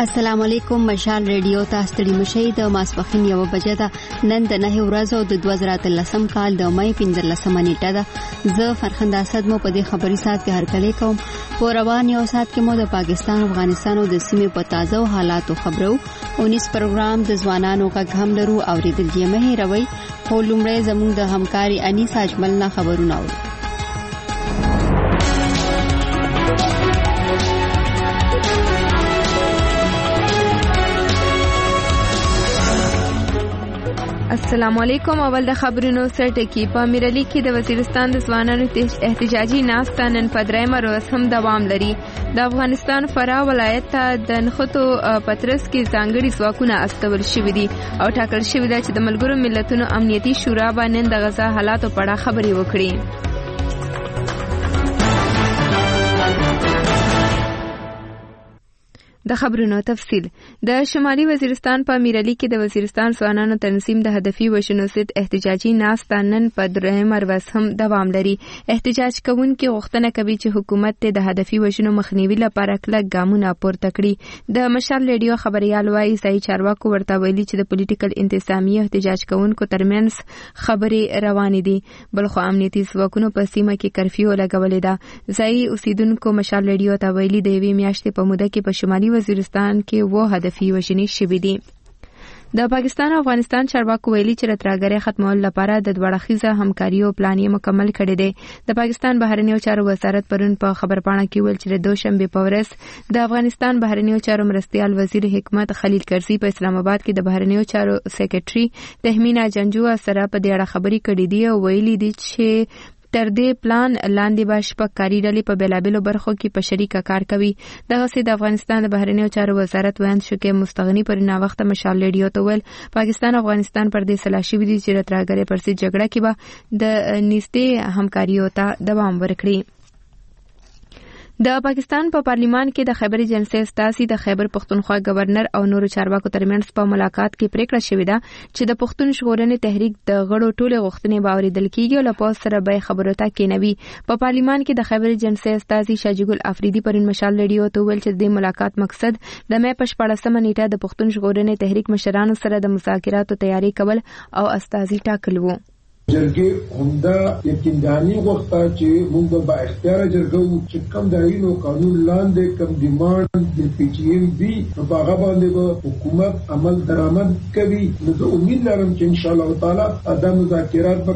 السلام علیکم. مشال ریډیو ته ستړي مشئ. د ماسپخین 1 بجې ده. نن د 9 ورځو د 2013 کال د مې 15 نیټه ده. زه فرخنده اسد مو په دې خبري سات کې هرکلی کوم. په روان یو سات کې مو د پاکستان افغانستان او د سیمې په تازه حالاتو خبرو. 19 پروګرام د ځوانانو غږ هم لرو اوریدل یې مه هېروئ. خو لومړی زموږ د همکاري انیس اجمل نه خبرونه اورو. السلام علیکم. اول د خبرونو سرټکی. په امیرعلی کې د وزیرستان د ځوانانو احتجاجي ناسته نن په 3 ورځ هم دوام لري. د افغانستان فراه ولایت ته د نښتو پترس کې ځانګړي ځواکونه استول شوي دي او ټاکل شوي ده چې د ملګرو ملتونو امنیتي شورا به نن د غزا حالاتو په اړه خبرې وکړي. د خبرونو تفصیل. د شمالي وزیرستان په امیرعلی کې د وزیرستان ځوانانو تنظیم د هدفي وژنو ضد احتجاجي ناسته نن په 3 ورځ هم دوام لري. احتجاج کوونکي غوښتنه کوي چې حکومت ته د هدفي وژنو مخنیوي لپاره کلک ګامونه پورته کړي. د مشال ریډیو خبريال وايي ځای چارواکو ورته ویلي چې د پولیټیکل انتظامیه احتجاج کوونکو ترمنځ خبرې روانې دي. بلخو امنیتي ځواکونو په سیمه کې کرفیو لګولې ده. ځای اوسیدونکو مشال ریډیو ته ویلي د 1 میاشتې په موده کې په شمالي وزیرستان کې و هدفي وژنې شوې دي. د پاکستان او افغانستان چارواکو ویلي چې ترهګرۍ ختمولو لپاره د دوړخیزه همکاریو پلان یې مکمل کړی دی. د پاکستان بهرنیو چارو وزارت پرون په خبرپاڼه کې ویل چې د دوشنبه په ورځ د افغانستان بهرنیو چارو مرستیال وزیر حکمت خلیل کرزي په اسلام آباد کې د بهرنیو چارو سیکریټري تهمینا جنجو سره په دې اړه خبرې کړې دي او ویلي دي چې تر دې پلان لاندې به شپږ کاري ډلې په بېلابېلو برخو کې په شریکه کار کوي. دغسې د افغانستان د بهرنیو چارو وزارت ویاند شوکې مستغني پر ناوخته مشال ریډیو ته ویل پاکستان او افغانستان پر دې سلا شوي دي چې د ترهګرۍ پر ضد جګړه کې به د نږدې همکاریو ته دوام ورکړي. د پاکستان په پارلیمان کې د خیبر ایجنسی استازي د خیبر پښتونخوا گورنر او نورو چارواکو ترمنځ په ملاقات کې پریکړه شوې ده چې د پښتون ژغورنې تحریک د غړو ټولې غوښتنې به اوریدل کیږي او له پوز سره به خبرو ته کېنوي. په پارلیمان کې د خیبر ایجنسی استازي شاجګل افریدي پرون مشال ریډیو ته ویل چې د ملاقات مقصد د مې په 14 نیټه د پښتون ژغورنې تحریک مشرانو سره د مذاکراتو تیاری کول او استازي ټاکل وو. جرګې همدا یقینداني غوښته چې موږ به اختیار جرګو چې کم د عین او قانون لاندې کم ډیماند د پی ټی ایم وی په هغه باندې به حکومت عمل درآمد کوي. نو زه امید لرم چې ان شاء الله تعالی دا مذاکرات به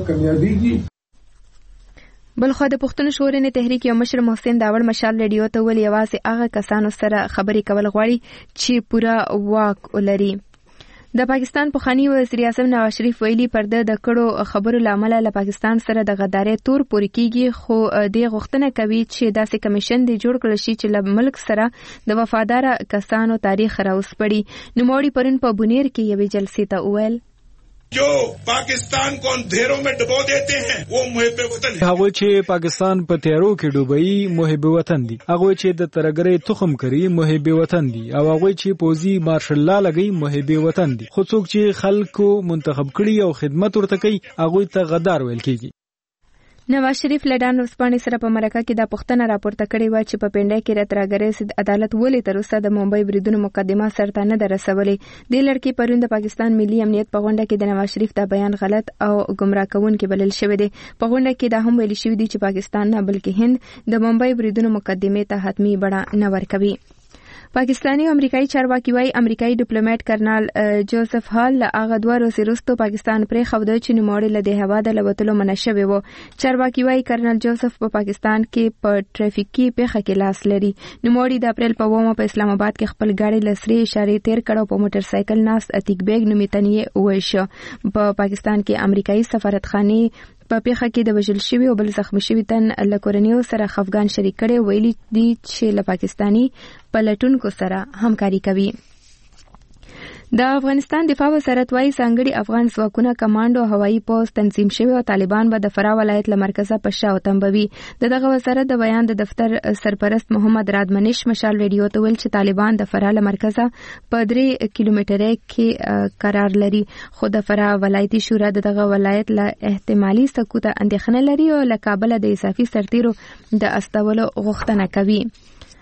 کامیابیږي. بلخو د پښتون ژغورنې تحریک یو مشر محسن داوړ مشال ریډیو ته ویل یوازې هغه کسانو سره خبرې کول غواړي چې پوره واک ولري. د پاکستان پخوانی وزیر اعظم نواز شریف ویلي پرده د کړو خبرو لامل له پاکستان سره د غدارۍ تور پورې کیږي خو د غوښتنه کوي چې داسې کمیشن دی جوړ کړل شي چې له ملک سره د وفادار کسانو تاریخ راوسپړي. نوموړي پرون په بونیر کې یوې جلسې ته وویل जो पाकिस्तान को अंधेरों में डुबो देते हैं वो محب وطن है. هغه چې پاکستان په تیارو کې ډوبوي محب وطن دي. هغه چې د ترهګرۍ تخم کری محب وطن دي او هغه چې پوزي مارشل لا لګي محب وطن دي. خو څوک چې خلکو منتخب کړي او خدمت ورته کوي هغه ته غدار ویل کیږي. نواز شریف لډان وسپانې سره په مرکه کې د پښتنه راپورته کړې و چې په پنډای کې د ترهګرۍ ضد عدالت ولې تر اوسه د ممبئی بریدونو مقدمه سرته نه درسولې. د لړکی پرون د پاکستان ملي امنیت په غونډه کې د نواز شریف دا بیان غلط او گمراه کوونکی بلل شوی دی. په غونډه کې دا هم ویل شوی دی چې پاکستان نه بلکې هند د ممبئی بریدونو مقدمه ته حتمی بڼه نه ورکوي. پاکستانی او امریکایي چارواکي وايي امریکایي ډیپلوماټ کرنل جوزف هال له هغه 2 ورځې وروسته پاکستان پرې خوده چې نوموړی له دې هوا د لوتلو منع شوی و. چارواکي وايي کرنل جوزف په پاکستان کې په ټریفیکي پیښه کې لاس لري. نوموړی د اپریل په 9 په اسلام آباد کې خپل ګاډي لسري اشاره تیر کړو په موټر سایکل ناست اتیک بیگ نومیتنی وښه. په پاکستان کې امریکایي سفارتخانه په پیښه کې د وژل شوی او بل زخمی شوی تن له کورنیو سره خفګان شریک کړي ویلي دي چې له پاکستانی پلټونکو سره همکاري کوي. د افغانستان دفاع وزارت وايي ځانګړي افغان ځواکونه کمانډو هوایي پوز تنظیم شوی او طالبان به د فراه ولایت له مرکزه په شا وتمبوي. دغه وزارت د بیان د دفتر سرپرست محمد رادمنش مشال ریډیو ته ویل چې طالبان د فراه له مرکزه په 3 کیلومتره کې قرار لري خو د فراه ولایتي شورا دغه ولایت له احتمالي سقوط اندېښنه لري او له کابل د اضافي سرتیرو د استولو غوښتنه کوي.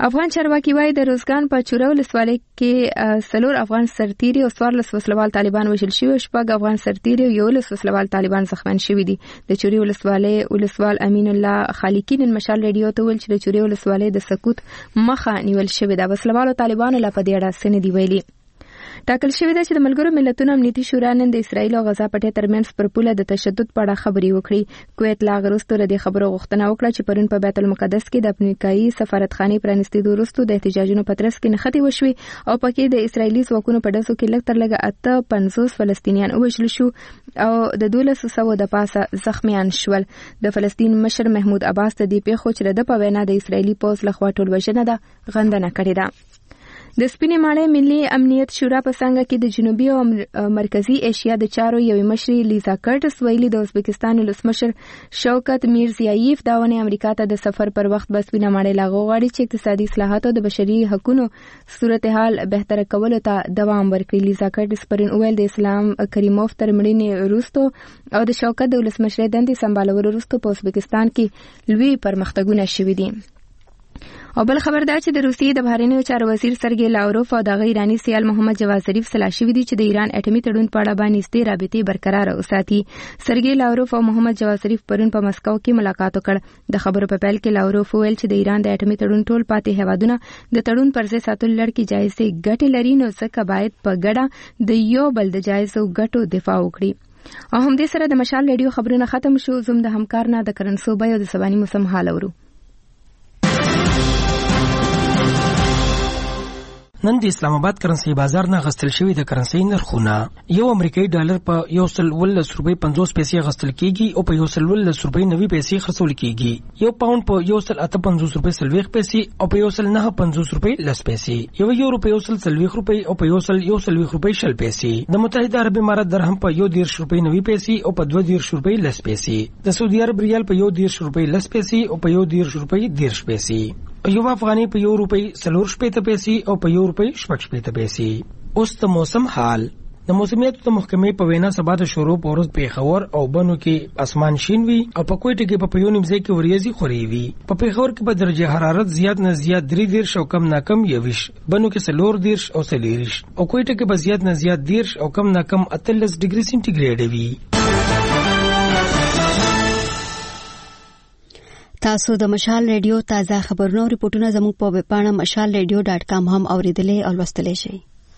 افغان چارواکي وايي د روزګان په چوره ولسوالۍ کې 4 افغان سرتیري او 14 وسلوال طالبان وژل شوي، 6 افغان سرتیري او 11 وسلوال طالبان زخمیان شوي دي. د چوري ولسوالۍ ولسوال امین الله خالقی نن مشال ریډیو ته ویل چې د چوري ولسوالۍ د سقوط مخه نیول شوې ده. وسلوالو طالبانو لا په دې اړه څه نه دی ویلي. ټاکل شوې ده چې د ملګرو ملتونو امنیتي شورا نن د اسرایل او غزا پټې ترمنځ پر پوله د تشدد په اړه خبرې وکړي. کویت لا غرستو له دې خبرو غوښتنه وکړه چې پرون په بیت المقدس کې د امریکایي سفارتخانې پرانیستېدو وروسته د احتجاجونو په ترڅ کې نښتې وشوې او پکې د اسرایلي ځواکونو په ډزو کې لږ تر لږه 58 فلسطینیان وژل شو او د 1200 د پاسه زخمیان شول. د فلسطین مشر محمود عباس ته د پیښو چې د په وینا د اسرایلي پوځ لخوا ټول وژنه ده غندنه کړې ده. د سپینې ماڼۍ ملي امنیت شورا په څنګه کې د جنوبي او مرکزی ایشیا د چارو یوې مشرې لیزا کرټس ویلي د ازبکستان ولسمشر شوکت میرزیایف دا ونه امریکا ته د سفر پر وخت بس سپینې ماڼۍ لاغو غواړي چې اقتصادي اصلاحات او د بشري حقوقو صورتحال بهتر کولو ته دوام ورکړي. لیزا کرټس پرون ویل د اسلام کریموف تر مړینې وروسته او د شوکت د ولسمشر دندې سمبالولو وروسته په ازبکستان کې لوی پرمختګونه شوي دي. او بل خبر دا چې د روسیې د بهرنیو چارو وزیر سرګی لاوروف او د ایرانی سیال محمد جواد ظریف سلا شوي دي چې د ایران اټومي تړون په اړه باندې ستې رابطې برقرار وساتي. سرګی لاوروف او محمد جواد ظریف پرون په مسکو کې ملاقات وکړ. د خبرو په پیل کې لاوروف ویل چې د ایران د اټومي تړون ټول پاتې هیوادونه د تړون پر ځای ساتلو لړ کې جایزې ګټې لري، نو ځکه باید په ګډه د یو بل د جایزو ګټو دفاع وکړي. او هم دې سره د مشال ریډیو خبرونه ختم شو. زم د همکار نه د کرنسو بای او د سباني موسم حال اورو. نن د اسلام آباد کرنسي بازار نه غستل شوی د کرنسي نرخونه. یو امریکایي ډالر په 1.10 روپۍ 50 پیسې غستل کیږي او په 1.10 روپۍ 90 پیسې خرڅول کیږي. یو پاوند په 1.58 روپۍ 40 پیسې او په 1.59 روپۍ 10 پیسې. یو یورو په 1.40 روپۍ او په 1.40 روپۍ 10 پیسې. د متحده عرب امارات درهم په 1.10 روپۍ 90 پیسې او په 2.10 روپۍ 10 پیسې. د سعودي عرب ریال په 1.10 روپۍ 10 پیسې او په 1.10 روپۍ 10 پیسې. یو افغاني په 1 روپۍ 4 پیسې او په 1 روپۍ 6 پیسې. اوس د موسم حال. د موسمیاتو د محکمې په وینا سبا د شروع په ورځ پیښور او بنو کې اسمان شین وي او په کوټه کې په یو نیمځای کې وریځي خوري وي. په پیښور کې په درجه حرارت زیات نه زیات 3 او کم نه کم 20، بنو کې 4 او 40 او کوټه کې په زیات نه زیات 10 او کم نه کم 38 ډیګري سنټیګریډ وي. تاسو د مشال ریډیو تازه خبرونه او ریپورتونه زموږ په ویب پاڼه mashalradio.com هم اوریدلای او لوستلای شئ.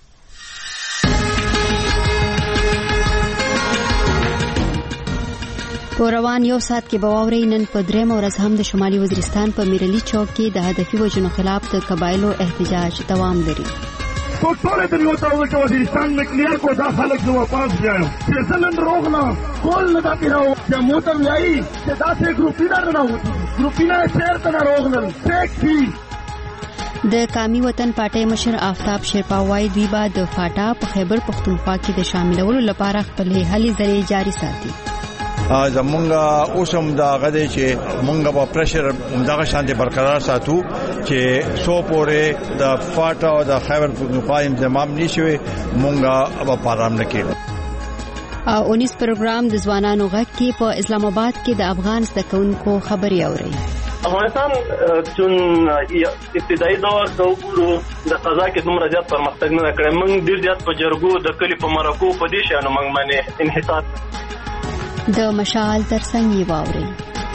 په روان یو ساعت کې به واورئ نن په درېمه ورځ هم د شمالي وزیرستان په میرلی چوک کې د هدفي وژنو خلاف د قبایلو احتجاج دوام لري. تو ټول د نیوتاو چې وزیرستان میں کلیئر کو دا خلک جو واپس جایم چې سلن روغنا کول نه دا پیراو چې موټر لای چې دا سه ګروپینا نه وتی ګروپینا شهر ته روغنل ټیک تھی. د قومي وطن پارټي مشر آفتاب شیرپا وای دی با د فاټا په خیبر پختونخوا کې د شاملولو لپاره خپل هلي ذریعہ جاری ساتي. زمونږه اوسم دا غدي چې مونږه په پرشر دغه شانتي برقرار ساتو چې سو پورې د فاټا او د خیبر پختونخوا انضمام نشوي مونږه په پارام نکړو. 19 پروګرام د ځوانانو غږ کې په اسلام آباد کې د افغان زدهکونکو خبري اوري. افغانستان چون ابتدایي دور د وګړو د قضا کې دومره زیات پرمختګ نه کړی. موږ ډیر زیات په جرګو د کلی په مرکو په دې شانو موږ باندې انحصار. د مشال ترڅنګ یې واوري.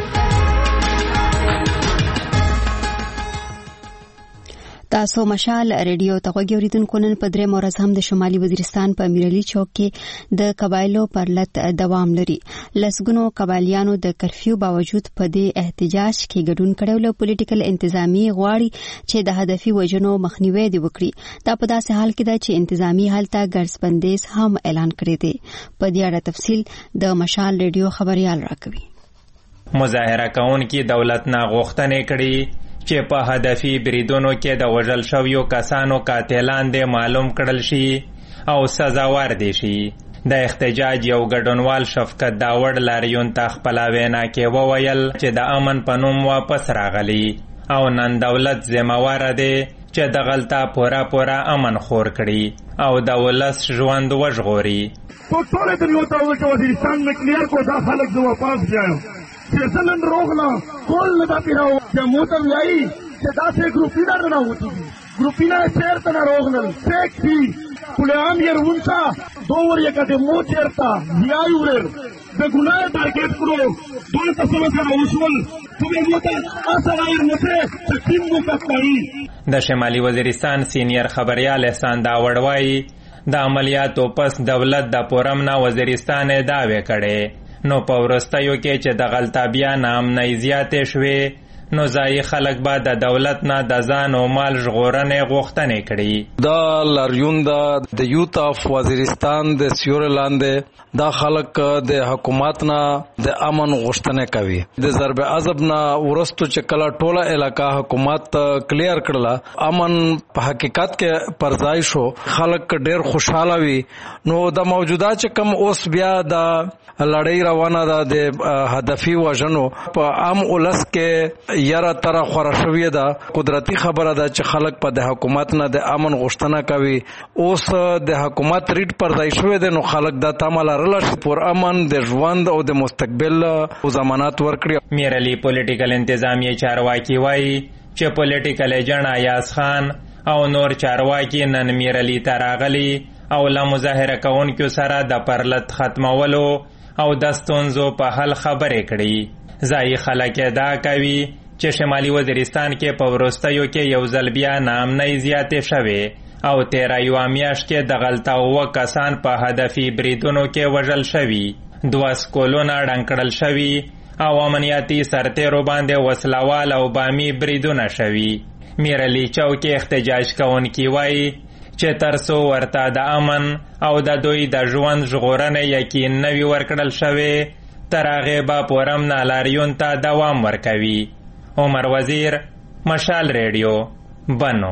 تاسو مشال ریډیو ته غوږی اوریدونکو نن په درېمه ورځ هم د شمالي وزیرستان په میرلی چوک کې د قبایلو پرلت دوام لري. لسګونو قبایلیانو د کرفیو باوجود په دې احتجاج کې ګډون کړو. له پولیټیکل انتظامی غواړي چې د هدفي وژنو مخنیوي دی وکړي. دا په داسې حال کې ده چې انتظامی حالت ګرځبندیز هم اعلان کړی دی. په دې اړه تفصیل د مشال ریډیو خبريال راکوي. مظاهره کوونکي دولت نه غوښتنې کړي چې په هدفي بریدونو کې د وژل شویو کسانو قاتلان دې معلوم کړل شي او سزاوار دي شي. د احتجاج یو ګډونوال شفقت داوړ لاریون ته خپله وینا کې وویل چې د امن په نوم واپس راغلی او نن دولت ذمهواره دی چې دغلته پوره امن خور کړي او د ولس ژوند وژغوري. تو ټول د نیوتاو چې وزیرستان میں کلیئر کو دا خلک جو واپس جایم چې سلن روغنا کول نه دا پیراو چې موټر لای چې داسې ګروپونه رانوتي دي ګروپونه چېرته ناروغ نل فیک دي پلیان یې رونڅه دوور یې کده مو چېرته بیای ورر د ګناه ټارګټ کړو دوی تاسو سره وشول کومه موته اصغیر نشه تقیم وکړي. د شمالي وزیرستان سینیر خبريال احسان داوړ وایي د عملیاتو پس دولت د پورمنا وزیرستان داوی کړي نو په ورستیو کې چې د غلطابیا نام نه زیاتې شوې نو ځای خلک به د دولت نه د ځان او مال ژغورنې غوښتنې کړي. دا لاریون د یوت اف وزیرستان د سیورې لاندې دا خلک د حکومت نه د امن غوښتنې کوي. د ضرب عذاب نه ورستو چې کله ټوله علاقہ حکومت کلیر کړله امن په حقیقت کې پرځای شو خلک ډېر خوشاله وي. نو د موجوده چې کم اوس بیا د لړۍ روانه ده د هدفي وژنو په عام ولس کې یاره تر خوره شوې ده. قدرتي خبره ده چې خلک په د حکومت نه د امن غوښتنه کوي. اوس د حکومت ریټ پر ځای شوې ده نو خلک د تمه لرله چې پر امن د ژوند او د مستقبل ضمانت ورکړي. میرعلی پولیټیکل انتظامیه چارواکي وایي چې پولیټیکل ایجنټ ایاز خان او نور چارواکي نن میرعلی ته راغلي او له مظاهره کوونکو سره د پرلت ختمولو او د ستونزو په حل خبرې کړي. ځایي خلک دا کوي چې شمالي وزیرستان کې په وروستیو کې یو ځل بیا نامنۍ زیاتې شوې او 13 میاشت کې د غلطه 9 کسان په هدفي بریدونو کې وژل شوي 2 سکولونه ړنګ کړل شوي او امنیتي سرتیرو باندې وسلوال او بامي بریدونه شوي. میرعلی چوک احتجاج کوونکي وایي چې ترڅو ورته د امن او د دوی د ژوند ژغورنې یقین نه وي ورکړل شوی تر هغې به پورمنا لاریون ته دوام ورکوي. عمر وزیر، مشال ریډیو، بنو.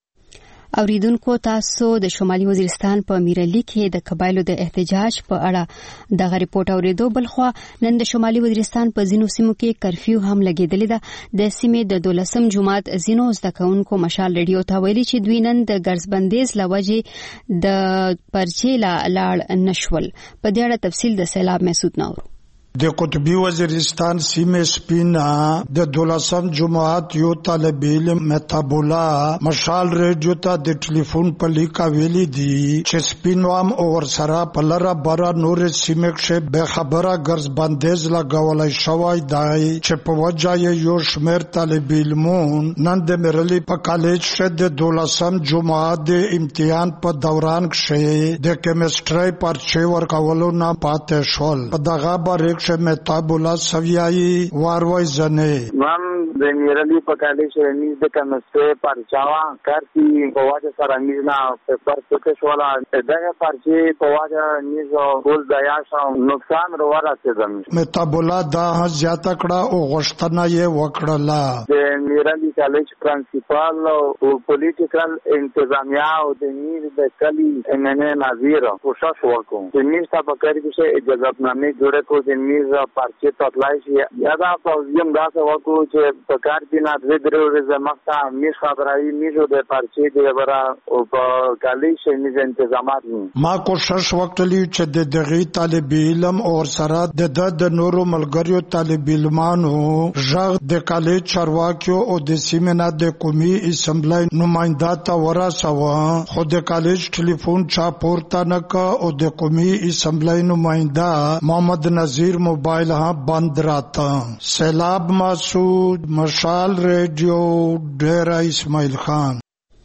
اوریدونکو تاسو د شمالي وزیرستان په میرعلی کې د قبایلو د احتجاج په اړه دغه ریپورت اوریدو. بلخوا نن د شمالي وزیرستان په ځینو سیمو کې کرفیو هم لګېدلې ده. د سیمې د 12 جماعت ځینو زده کوونکو مشال ریډیو ته ویلي چې دوی نن د ګرځبندیز له وجې د پرچې لاړ نشول. په دې اړه تفصیل د سیلاب مسعود نور. د قطبی وزیرستان سیمه سپینا د 12 جماعت یو طالب علم متابولا مشال ریډیو ته د ټلیفون په لیکا ویلي دي چې سپینوام اور سره په لره برا نور سیمه کې به خبره ګرځ بندیز لګولای شوی دی چې په وجه یو شمیر طالب علمون نن د میرعلی په کالج کې د 12 جماعت د امتحان په دوران کې د کیمستري پرچې ورکولو نه پاتې شول. په دغه باره متابولا سویایی واروی زنه من د میرعلی په کالج کې نیز د کیمستري پرچاوا کارتي په واجه سره نیز نه پیپر پکې شولا دغه پرچې په واجه نیز ګول دیا شو نقصان ورسېدم. متابولا دا زیاته کړه او غوښتنه یې وکړه د میرعلی کالج پرنسپل او پولیټیکل انتظامیه او د نیز د کلی اننه نظیر کوشش وکړو چې نیز په کاری کې اجازهنامه جوړه کو د نیز پرچې تطلای شي یا دا پوزیم دا څه وکړو چې په کار کې نه درې ورځې مخته میش خبرایي میشو د پرچې دی برا او په کالج کې نیز تنظیمات ما کوشش وکړلی چې د دغه طالب علم او سره د نورو ملګریو طالب علمانو ژغ د کالج چارواکیو او د سیمنا د قومي اسمبلی نماینده ته ورساوه خو د کالج ټلیفون چا پورته نکا او د قومي اسمبلی نماینده محمد نذیر موبایل ها بند راتا. سیلاب مسعود، مشال ریډیو، ډیرا اسماعیل خان.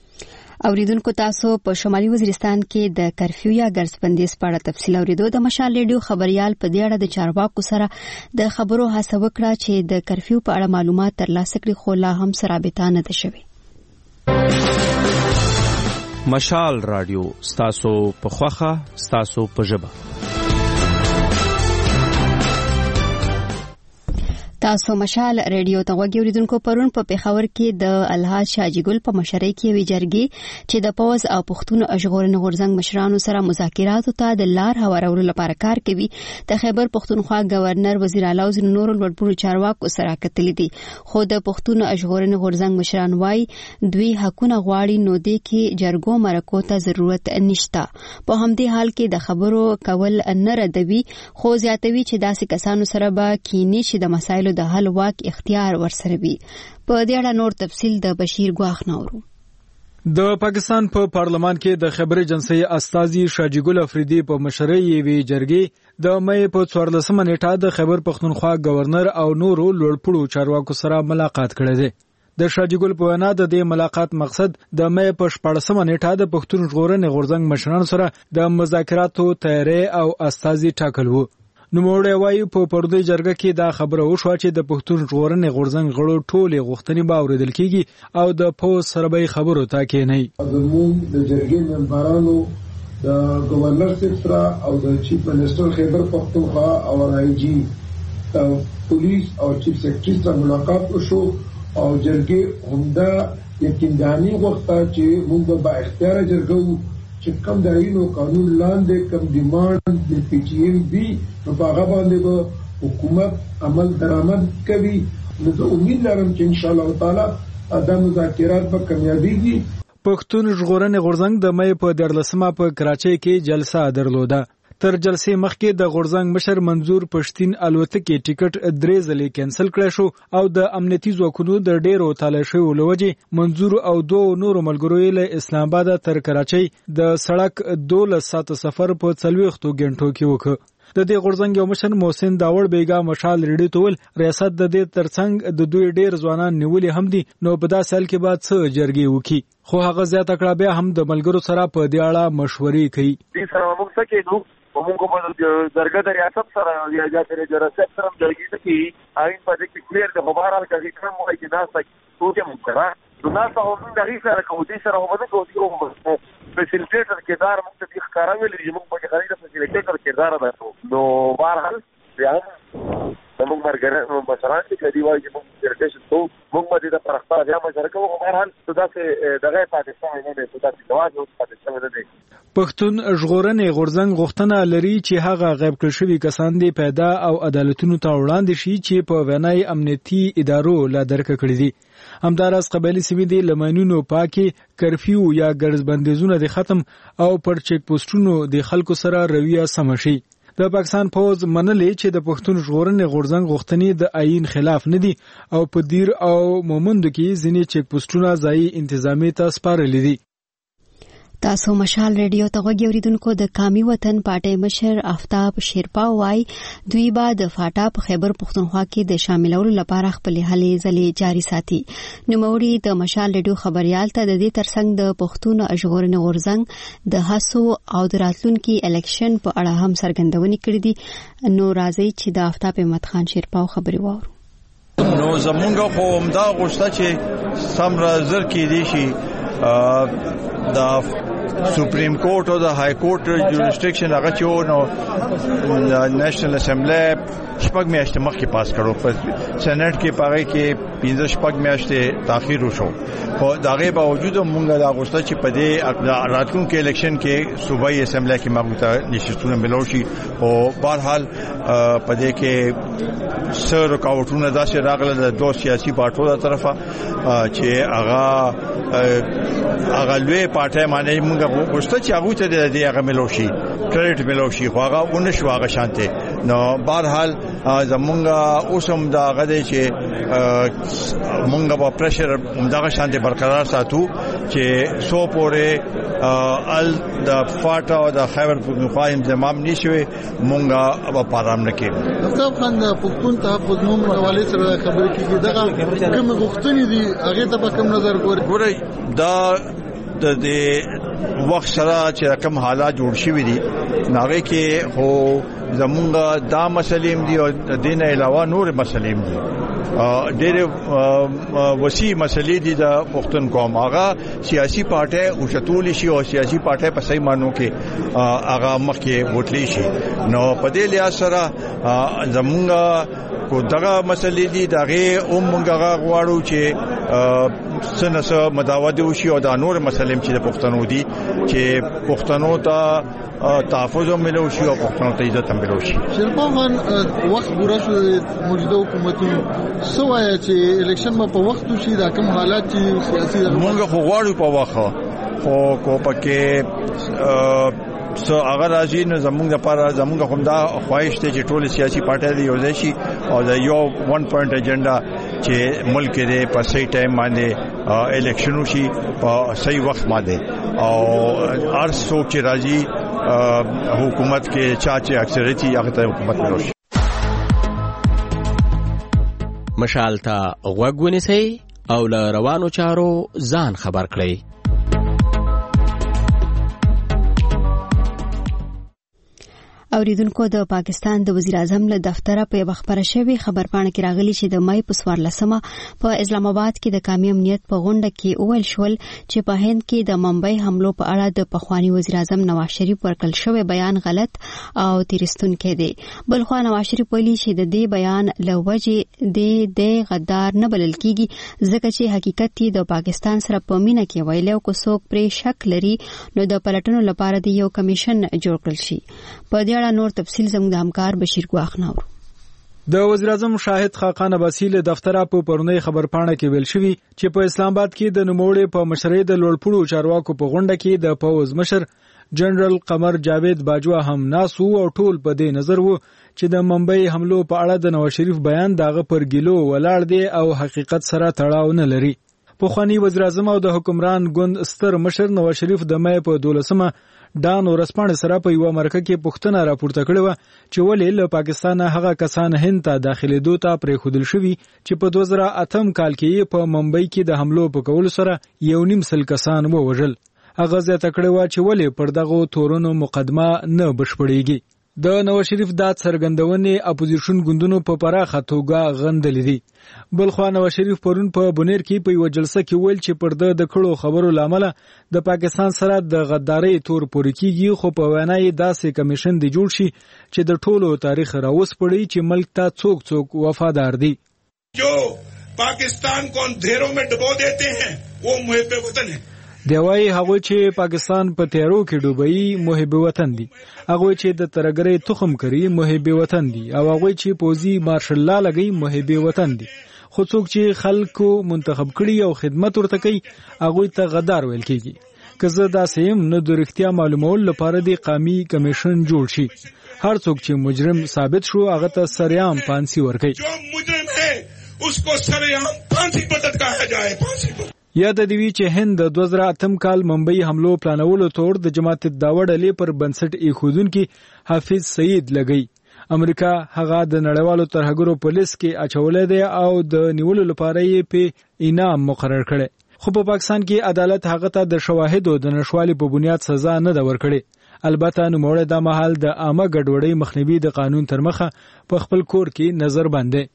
اوریدونکو تاسو په شمالي وزیرستان کې د کرفیو یا ګرځبندیز په اړه تفصیل اوریدو. د مشال ریډیو خبريال په دې اړه د چارواکو سره د خبرو هڅه وکړه چې د کرفیو په اړه معلومات ترلاسه کړي خو لا هم ثابت نه ده شوی. مشال رادیو ستاسو په خوخه ستاسو په ژبه. تاسو مشال ریډیو ته غوږی اوریدونکو. پرون په پیښور کې د الحاج شاجی ګل په مشرۍ کې وی جرګې چې د پوز او پښتون اشغورن غورزنګ مشرانو سره مذاکراتو ته د لار هوارولو لپاره کار کوي. د خیبر پښتونخوا گورنر وزیر اعلی او نور لوړپوړو چارواکو سره کتلې دي خو د پښتون اشغورن غورزنګ مشران وای دوی حقونه غواړي نو دې کې جرګو مرکو ته ضرورت نشته. په همدې حال کې د خبرو کول نه ردوي خو زیاتوي چې داسې کسانو سره به کینی چې د مسایلو د حل واک اختیار ورسره وي. په دې اړه نور تفصیل د بشیر ګواخ نورو. د پاکستان په پارلمان کې د خبري جنسي استازي شاجي ګل افریدي په مشرۍ یوې جرګې د مې په 14 نیټه د خیبر پختونخوا گورنر او نورو لوړپوړو چارواکو سره ملاقات کړی دی. د شاجي ګل په وینا د دې ملاقات مقصد د مې په 14 نیټه د پښتون ژغورنې غورځنګ مشرانو سره د مذاکراتو تیاری او استازي ټاکل وو. نو موړی وایي په پردي جرګه کې دا خبره وشوه چې د پښتون ژغورنې غورځنګ غړو ټولې غوښتنې به اورېدل کیږي او د پوز سره به خبرو ته کېني. زموږ د جرګې ممبرانو د گورنر سره او د چیف منسٹر خیبر پختونخوا او آی جی پولیس او چیف سیکرټری سره ملاقات وشو او جرګې همدا یقینداني غوښته چې موږ به اختیار جرګو چې کم د آئین او قانون لاندې کم ډیمانډ د پی ټی ایم بي په هغه باندې به حکومت عمل درآمد کوي. نو زه امید لرم چې ان شاء الله تعالی دا مذاکرات به کامیابیږي. پښتون ژغورنې غورځنګ د مې په 14 په کراچۍ کې جلسه درلوده. تر جلسې مخکې د غورځنګ مشر منظور پښتين الوتکې ټیکټ 3 ځلې کینسل کړی شو او د امنیتي ځواکونو د ډیرو تلاشي ولوجې منظور او 2 نورو ملګرو له اسلام آباد تر کراچۍ د سړک 12 ساعت سفر په 40 غنټو کې وکړ. د دې غورځنګ یو مشر محسن داوړ بیګا مشال ریډي تول ریاست د دې ترڅنګ د دوی ډیر ځوانان نیولې هم دي. نو په داسې حال کې بعد څه جرګې وکړي خو هغه زیاته کړه بیا هم د ملګرو سره په دې اړه مشورې کوي. دې سره موږ څه کوو موږ په درګه د ریاست سره یا د ریاست سره جرګې ته کې آئین په دې کې کلیر د بهرحال کې کوم وایي چې ناس ته موږ سره نو ناس ته هم د هغې سره کوو دې سره هم کوو فیسیلیټر کردار موږ ته ښکاره ویلي چې موږ پکې خالي د فیسیلیټر کردار ادا کوو. نو بهرحال بیا زموږ ملګري مشران چې کدي وایي چې موږ ریلیټیشن کوو موږ به د پرختا بیا مشره کوو. بهرحال داسې دغه پاکستان نه دی داسې جواز اوس پاکستان نه دی. پښتون ژغورنې غورځنګ غوښتنه لري چې هغه غیب کړل شوي کسان دې پیدا او عدالتونو ته وړاندې شي چې په وینای امنیتي ادارو لا درک کړی دي. همداراز قبایلی سیمې د لمنونو پاکي کرفیو یا ګرځ بندیزونه د ختم او پر چیک پوسټونو د خلکو سره رویه سم شي. د پاکستان پوز منلې چې د پښتون ژغورنې غورځنګ غوښتنې د آئین خلاف نه دي او په دیر او مومند کې ځینې چیک پوسټونه ځای انتظامی ته سپارل دي. تاسو مشال ریډیو ته غوږی اوریدونکو د قومي وطن پارټي مشر آفتاب شیرپا وای دوی به د فاټا په خیبر پختونخوا کې د شاملولو لپاره خپل هلې ځلې جاري ساتي. نوموړي د مشال ریډیو خبريال ته د دې ترڅنګ د پښتون ژغورنې غورځنګ د هڅو او د راتلونکي الیکشن په اړه هم څرګندونې کړې دي. نو راځي چې د آفتاب احمد خان شیرپا خبري وورو. نو زمونږ خو همدا غوښته چې سم راځر کې دي شي د سپریم کورټ او د های کورټ جوریسډکشن هغه چې نو نېشنل اسمبلی شپږ میاشتې مخکې پاس کړو په سېنات کې پاره کې 15 شپږ میاشتې تاخير وشو. خو دغه باوجود موږ دا غوښته چې په دې راتلونکي الیکشن کې صوبایي اسمبلی کې موږ نشستونه ملو شي او بهرحال په دې کې سر رکاوټونه داسې راغله د دوه سیاسي پارټو تر طرفه چې هغه لوی پارټي باندې موږ غوښته چې هغه ته د هغه ملو شي کریډټ ملو شي خو هغه ونشو هغه شانته. نو بهرحال زمونږ اوسم دا غدي چې مونږ په پریشر همدغه شانته برقرار ساتو چې سو پورې ال د فاټا او د خیبر پختونخوا انضمام نشوي مونږ په پارام نه کې. استاد خان د پښتون تحفظ نوم حواله سره خبرې کیږي دغه کوم غوښتنې دي هغه ته په کوم نظر ګوري دا د وخت سره چې کوم حالات جوړ شوي دي ناغه کې خو زمونږ دا مسلې دي او د دین علاوه نور مسلې دي ډېر وسیع مسلې دي د پښتون قوم. هغه سیاسي پارټي او شتول شي او سیاسي پارټي په صحیح مانو کې هغه مخکې وټلی شي. نو په دې لحاظ سره زمونږ کو دغه مسلې دي دغه مونږه غواړو چې سنسه مداوده وشي او دا نور مسلې چې د پښتنو دي چې پښتنو ته تحفظ ملو شي او پښتنو ته عزت ملو شي. شیرپا خان وخت ګورا شو موجوده حکومتونو سوای چې الیکشن په وخت شي دا کوم حالات چې سیاسي مونږ خو غواړو په وخت خو کو پکې سو اگر راځي نو زمونږ لپاره زمونږ هم دا خواهش ته چې ټول سیاسي پارټي یو ځای شي او د یو 1 پوینټ ایجنډا چې ملک دې په صحیح ټایم باندې الیکشن وشي په صحیح وخت باندې او هر څوک چې راځي حکومت کې چې اکثریت هغه ته حکومت ملوي. مشال ته غوږ ونیسئ او له روانو چارو ځان خبر کړئ. اوریدونکو د پاکستان د وزیر اعظم له دفتره په یو خبره شوی خبرپاڼه کې راغلی چې د مای په 14مه په اسلام آباد کې د قومي امنیت په غونډه کې اول شول چې په هند کې د ممبئی حملو په اړه د پخوانی وزیر اعظم نواز شریف ورکړل شوی بیان غلط او تیرستونکی دی. بلخو نواز شریف ویلي چې د دې بیان له وجې د غدار نه بلل کیږي ځکه چې حقیقت د پاکستان سره په مینه کې ویلي او کو څوک پرې شک لري نو د پلټنو لپاره د یو کمیشن جوړ کړل شي. په دې اړه نور تفصیل زموږ د همکار بشیر ګواخ نور. د وزیر اعظم شاهد خاقان عباسی له دفتره په پرونی خبرپاڼه کې ویل شوی چې په اسلام آباد کې د نوموړي په مشرۍ د لوړپوړو چارواکو په غونډه کې د پوز مشر جنرال قمر جاوید باجوا هم ناسو او ټول په دې نظر وو چې د ممبئی حملو په اړه د نواز شریف بیان دغه پر ګیلو ولاړ دی او حقیقت سره تړاو نه لري. پخوانی وزیر اعظم او د حکمران ګوند ستر مشر نواز شریف د مې په 12مه ډان ورسپانه سره په یو مرکه کې پښتنه راپورته کړې و چې ولې له پاکستان هغه کسان هند ته داخلي دوه ته پرې خودل شوی چې په 2008 کال کې په ممبئی کې د حملو په کول سره 1.5 کسان ووژل. هغه زیاته کړې و چې ولې پر دغه تورونو مقدمه نه بشپړېږي. د نواز شریف د څرګندونې اپوزیشن ګوندونو په پراخه توګه غندلې دي. بلخو نواز شریف پرون په بنیر کې په یو جلسه کې ویل چې پر د کړو خبرو لامل د پاکستان سره د غدارۍ تور پورې کیږي خو په وینا یې داسې کمیشن دی جوړ شي چې د ټولو تاریخ راوس پړي چې ملک ته څوک څوک وفادار دي. جو پاکستان کو اندھیروں میں ڈبو دیتے ہیں وہ محب وطن ہیں. دی وايي هغه چې پاکستان په تیارو کې ډوبوي محب وطن دي. هغه چې د ترګرې تخم کری محب وطن دي او هغه چې پوزي مارشل لا لګي محب وطن دي. خو څوک چې خلکو منتخب کړي او خدمت ورته کوي هغه ته غدار ویل کیږي. که زه دا سیم نو د رښتیا معلومول لپاره د قومي کمیشن جوړ شي. هر څوک چې مجرم ثابت شو هغه ته سریام پانسی ورکړي. جو مجرم ہے اس کو سریام پانسی پر لٹکایا جائے. پانسی پر یاد دی وی چې هند د 2008 کال ممبئی حملو پلانولو تور د جماعت داوړ علی پر بنسټ ایخودونکو حافظ سعید لګی. امریکا هغه د نړیوالو ترهګرو پولیس کې اچولې ده او د نیولو لپاره یې په انعام مقرر کړي. خو په پاکستان کې عدالت هغه ته د شواهدو د نشوالي په بنیاد سزا نه ده ورکړي. البته نو موږ د محل د عامه ګډوډۍ مخنیوي د قانون تر مخه په خپل کور کې نظر باندې.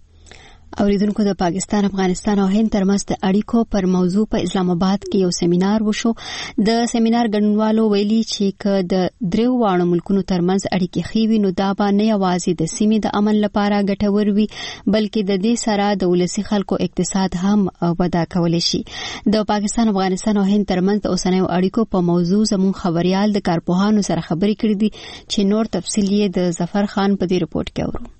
اوریدونکو د پاکستان افغانستان او هند ترمنځ د اړیکو پر موضوع په اسلام آباد کې یو سیمینار وشو. د سیمینار ګډونوالو ویلي چې که د دریو واړو ملکونو ترمنځ اړیکې ښې وي نو دا به نه یوازې د سیمې د امن لپاره ګټور وي بلکې د دې سره د ولسي خلکو اقتصاد هم وده کولی شي. د پاکستان افغانستان او هند ترمنځ د اوسنیو اړیکو په موضوع زموږ خبريال د کارپوهانو سره خبرې کړې دي چې نور تفصیل یې د ظفر خان په دې رپورت کې اورو.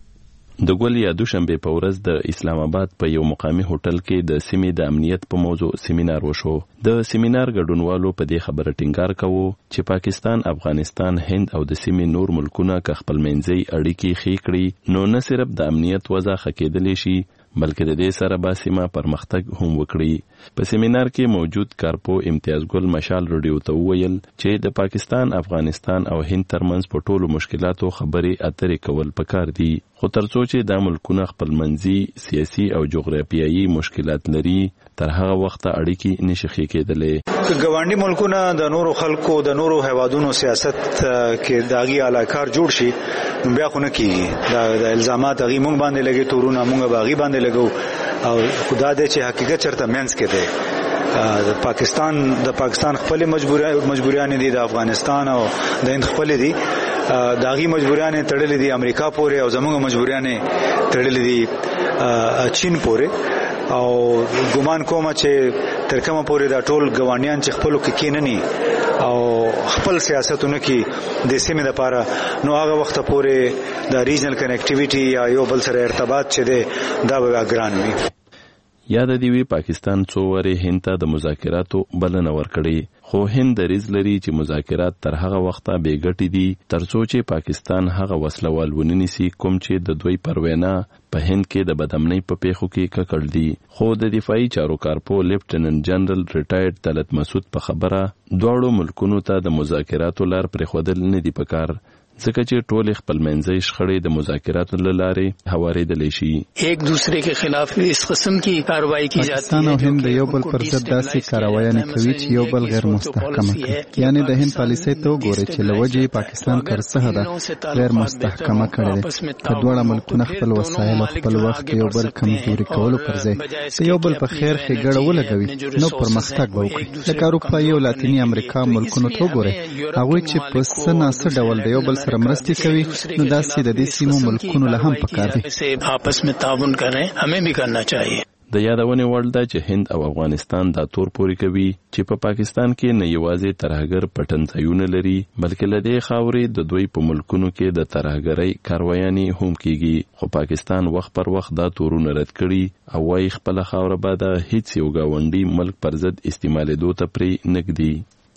د ګول یا دوشنبه په ورځ د اسلام آباد په یو مقامي هوټل کې د سیمې د امنیت په موضوع سیمینار وشو. د سیمینار ګډونوالو په دې خبره ټینګار کاوه چې پاکستان، افغانستان، هند او د سیمې نور ملکونه که خپل منځي اړیکې ښې کړي نو نه صرف د امنیت وضع ښه کېدلی شي بلکې د دې سره به سیمه پرمختګ هم وکړي. په سیمینار کې موجود کارپو امتیاز ګل مشال رادیو ته وویل چې د پاکستان، افغانستان او هند ترمنځ په ټولو مشکلاتو خبرې اترې کول پکار دي خو ترڅو چې دا ملکونه خپل منځي سیاسي او جغرافیایي مشکلات لري تر هغه وخت اړیکې نشي ښې کېدلې. ګاونډي ملکونه د نورو خلکو د نورو هیوادونو سیاست کې داغي علاقار جوړ شي بیا خو نه کیږي. د الزامات هغه مونږ باندې لګي تورونه مونږ باغی باندې لګو او خدا دې چې حقیقت چرته مینس کې ده. د پاکستان خپل مجبوریان دي، د افغانستان او د هند خپل دي، داغي مجبوریان تړلې دي امریکا پورې او زموږ مجبوریان تړلې دي چین پورې او ګمان کوم چې تر کومه پورې دا ټول ګوانیان چې خپل کې کینني او خپل سیاستونه کې د سیمې لپاره نو هغه وخت پورې د ریجنل کنیکټیویټي یا یو بل سره ارتباط چې ده دا به ګران وي. یاد دی وی پاکستان څو واره هند ته د مذاکراتو بلنه ورکړي خو هند دریځ لري چې مذاکرات تر هغه وخته بې ګټې دي ترڅو چې پاکستان هغه وسلوال ونیسي کوم چې د دوی پر وینا په هند کې د بدامنۍ په پیښو کې ککړ دي. خو د دفاعي چارو کارپو لیفټیننټ جنرال ریټایرډ طلعت مسعود په خبره دواړو ملکونو ته د مذاکراتو لار پرېښودل نه دي پکار ځکه چې ټول خپل منځي شخړې د مذاکراتو لارې هوارېدلی شي. ایک دوسرے کے خلاف اس قسم کی کارروائی کی جاتی ہے. پاکستان او هند یو بل پر ضد داسې کاروایانې کوي چې یو بل غیر مستحکمه کوي. یعنی د هند پالیسۍ ته وګورئ چې له وجې پاکستان کرڅه ده غیر مستحکمه کړی دی. که دواړه ملکونه خپل وسایل او خپل وخت یو بل کمزوري کولو پر ځای د یو بل په خیر ښېګړه ولګوي نو پرمختګ به وکړي. لکه اروپایي او لاتیني امریکا ملکونو ته وګورئ هغوی چې په څه ناڅه ډول د یو بل سره مرستې کوي نو داسې د دې سیمو ملکونو له هم پکار دي آپس میں تعاون کریں ہمیں بھی کرنا چاہیے. د یادونې وړ ده چې هند او افغانستان دا تور پوري کوي چې په پاکستان کې نه یوازې ترهګر پټنځایونه لري بلکې له دې خاورې د دوی په ملکونو کې د ترهګرۍ کاروایانې هم کیږي. خو پاکستان وخت پر وخت دا تورونه رد کړي او وايي خپل خاوره به د هیڅ یو گاونډي ملک پر ضد استعمالېدو ته پرې نږدي.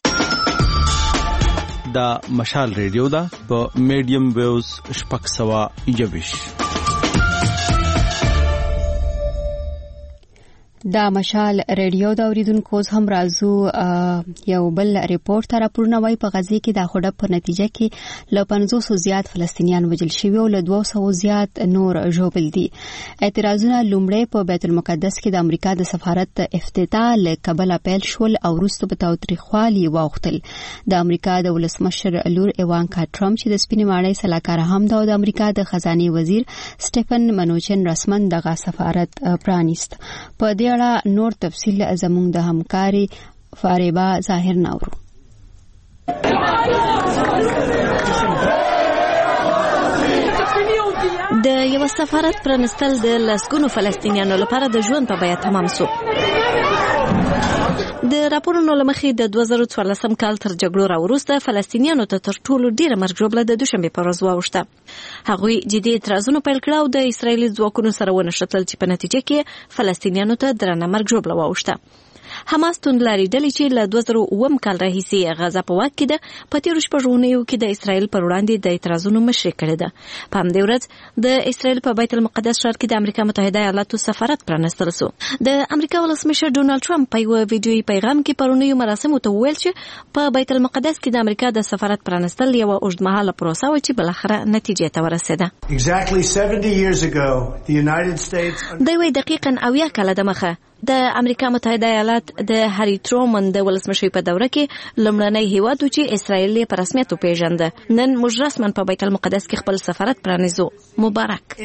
دا مشال ریډیو دا په میډیم ویوز 620. دا مشال ریډیو دا اوریدونکو هم رازو یو بل ریپورت را پورنه وای په غزه کې د خړپ په نتیجه کې ل 500 زیات فلسطینیان وژل شوي او ل 200 زیات نور ژوبل دي. اعتراضونه لومړی په بیت المقدس کې د امریکا د سفارت افتتاح له قبل اپیل شول او وروسته په تاوتریخوالي واوختل. د امریکا د ولسمشر لور ایوانکا ټرمپ چې د سپینې ماڼۍ سلاکار هم دا د امریکا د خزانه وزیر سټیفن منوچن رسمن دغه سفارت پرانیست. په دې نور تفصیل زموږ د همکاري فاریبا ظاهر ناورو. د یو سفارت پرانستل د لسګونو فلسطینیانو لپاره د ژوند په بیه تمام شو. د راپورونو لمخې د 2014 کال تر جګړو راوروسته فلسطینیانو ته تر ټولو ډیره مرګ ژوبله د دوشنبه پر ورځ واوښته. هغوی جدي اعتراضونه پیل کړل او د اسرایلي ځواکونو سره ونښتل چې په نتیجه کې فلسطینیانو ته درنه مرګ ژوبله واوښته. حماس توندلاري ډلې چې له 2009 کال راهیسې غزه په واک کې ده په تیرو شپږو اونیو کې د اسرایل پر وړاندې د اعتراضونو مشري کړې ده. په همدې ورځ د اسرایل په بیت المقدس ښار کې د امریکا متحده ایالاتو سفارت پرانستل شو. د امریکا ولسمشر ډونالد ټرمپ په یو ویډیويي پیغام کې پرونیو مراسمو ته وویل چې په بیت المقدس کې د امریکا د سفارت پرانستل یو اوږدمهاله پروسه و چې بلاخره نتیجې ته ورسېده. دوی وايي دقیقاً 70 کاله دمخه د امریکا متحده ایالات د هری ترومن د ولسمشي په دوره کې لومړنی هیواد چې اسرائیل په رسمیت پیژنده. نن موږ رسماً په بیت المقدس کې خپل سفارت پرانیزو. مبارک.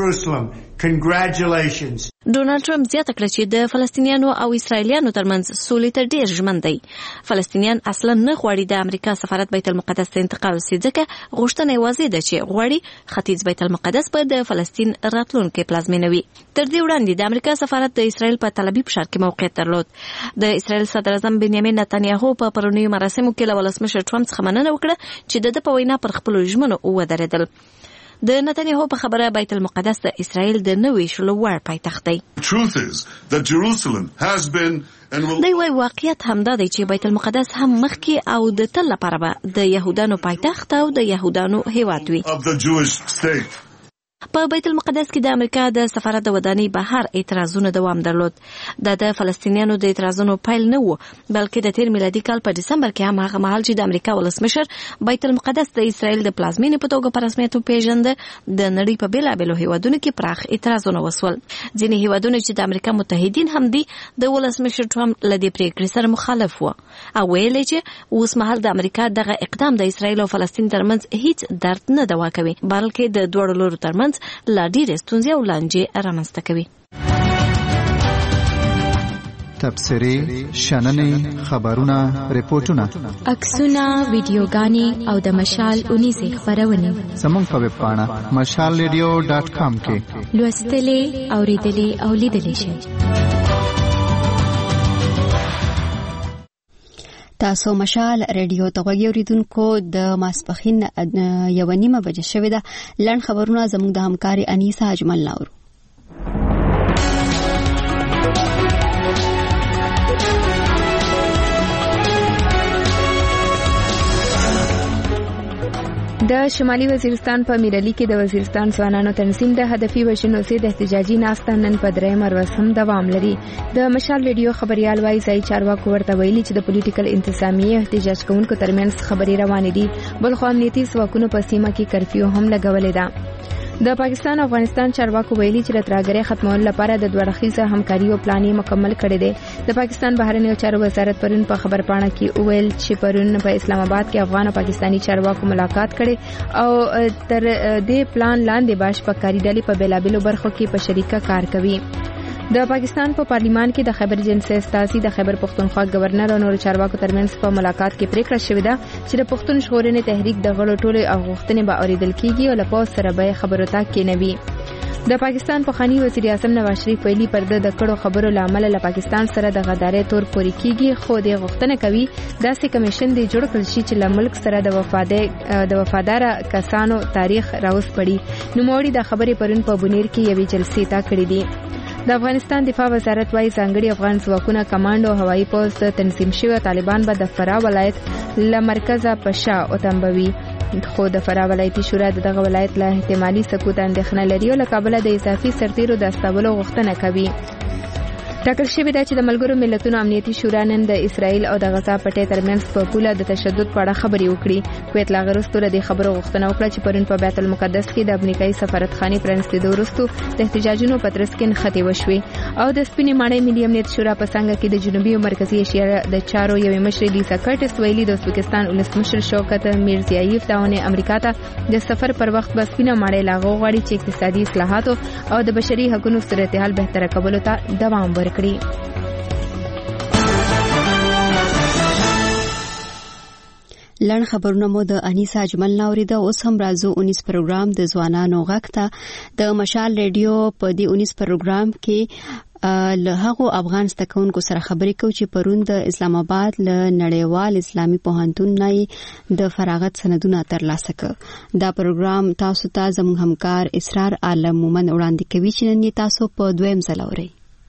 ډونالد ټرمپ زیاته کړه چې د فلسطینیانو او اسرائیلیانو ترمنځ سولې ته ډیر ژمن دی. فلسطینیان اصلا نه غواړي د امریکا سفارت بیت المقدس ته انتقال شي ځکه غوښتنه یې واضح ده چې غواړي ختیځ بیت المقدس په د فلسطین راتلونکي پلازمینه وي. تر دې وړاندې د امریکا سفارت د اسرائیل په تل ابیب ښار کې موقعیت درلود. د اسرائیل صدر اعظم بنیامین نتانیاهو په پرونیو مراسمو کې له ولسمشر ټرمپ څخه مننه وکړه چې د په وینا پر خپلو ژمنو ودرېدل. د نتانیاهو په خبره بیت المقدس د اسرائیل د نوې شلو وړ پایتخت دی. دوی وايي واقعیت همدا دی چې بیت المقدس هم مخکې او د تل لپاره به د یهودانو پایتخت او د یهودانو هیواد وي. په بیت المقدس کې د امریکا د سفارت د ودانۍ بهر اعتراضونه دوام درلود. د فلسطینیانو د اعتراضونو پیل نه و بلکې د تیر میلادي کال په دسمبر کې هم هغه مهال چې د امریکا ولسمشر بیت المقدس د اسرائیل د پلازمینې په توګه په رسمیت وپیژنده د نړۍ په بیلابیلو هیوادونو کې پراخ اعتراضونه وسول. ځینې هیوادونه چې د امریکا متحدین هم دي د ولسمشر ټرمپ له دې پریکړې سره مخالف وو او ویل چې اوس مهال د امریکا دغه اقدام د اسرائیل او فلسطین ترمنځ هیڅ درد نه دوا کوي بلکې د دوړو لورو ترمنځ لا ډېرې ستونزې او لانجې رامنځته کوي. تبصرې، شننې، خبرونه، ریپورتونه، عکسونه، ویډیوګانې او د مشال اونیزې خپرونې زموږ په ویب پاڼه mashalradio.com کې لوستلې، اوریدلې او لیدلې شئ. تاسو مشال ریډیو ته غوږی اوریدونکو د ماسپخین 1:30 بجې شوې ده. لړن خبرونه زموږ د همکاري انیسا اجمل ناورو. د شمالي وزیرستان په میرلی کې د وزیرستان ځوانانو تنظیم د هدفي وژنو ضد احتجاجي ناسته نن په درېیم ورځ هم دوام لري. د مشال ریډیو خبريال وايي ځای چارواکو ورته ویلي چې د پولیټیکل انتظامیه احتجاج کوونکو ترمنځ خبري روانې دي. بلخو امنیتي ځواکونو په سیمه کې کرفیو هم لګولې ده. د پاکستان او افغانستان چارواکو ویلي چې د ترهګرۍ ختمولو لپاره د دوه اړخیزه همکاري او پلان مکمل کړی دی. د پاکستان بهرنیو چارو وزارت پرون په خبرپاڼه کې وویل چې پرون په اسلام آباد کې افغان او پاکستاني چارواکو ملاقات کړي او تر دې پلان لاندې باش پکاري ډلې په بیلابیلو برخو کې په شریکه کار کوي. د پاکستان په پارلیمان کې د خیبر جنسي استازي د خیبر پختونخوا گورنر او نور چارواکو ترمنځ په ملاقات کې پریکړه شوې ده چې د پښتون ژغورنې تحریک د غړو ټولې غوښتنې به اوریدل کیږي او له پوز سره به خبرو ته کېنوي. د پاکستان پخوانی وزیر اعظم نواز شریف ویلي پرده د کړو خبرو لامل له پاکستان سره د غدارۍ تور پوري کیږي، خو د غوښتنه کوي داسې کمیشن دی جوړ کړل شي چې له ملک سره د وفادار کسانو تاریخ راوسپړي. نوموړي د خبرې پرون په بونیر کې یوې جلسې ته کړې دي. د افغانستان دفاع وزارت وايي ځانګړي افغان ځواکونه کمانډو او هوایي پوځ د تنظیم شوي طالبان به د فراه ولایت له مرکزه په شا وتمبوي. خو د فراه ولایتي شورا دغه ولایت له احتمالي سقوط اندېښنه لري او له کابله د اضافي سرتیرو د استولو غوښتنه کوي. ټاکل شوې ده چې د ملګرو ملتونو امنیتي شورا نن د اسرائیل او د غزا پټې ترمنځ په پوله د تشدد په اړه خبرې وکړي. کویت لا غرستو د خبرو غوښتنه وکړه چې پرون په بیت المقدس کې د امریکایي سفارتخانې پرانیستو وروسته د احتجاجونو په ترڅ کې نښتې وشوې او د سپینې ماڼۍ ملي امنیت شورا په څنګه کې د جنوبي او مرکزي ایشیا د چارو یوې مشرې لیسا کرټس ویلي د ازبکستان ولسمشر شوکت میرزیایف داونه امریکا ته د سفر پر وخت بس سپینه ماڼۍ لاغو غواړي چې اقتصادي اصلاحات او د بشري حقوقو صورتحال بهتره کولو ته دوام ورکړي. لړ خبرونه مو د انیسا اجمل ناوریده. اوس هم راځو 19 پروګرام د ځوانانو غږ ته. د مشال ریډیو په دې 19 پروګرام کې له هغو افغان ستکونکو سره خبرې کوو چې پرون د اسلام آباد له نړیوال اسلامي پوهنتون نه د فراغت سندونه ترلاسه کړ. دا پروګرام تاسو ته زموږ همکار اسرار عالم مومن وړاندې کوي چې نن تاسو په دویم ځل اورئ.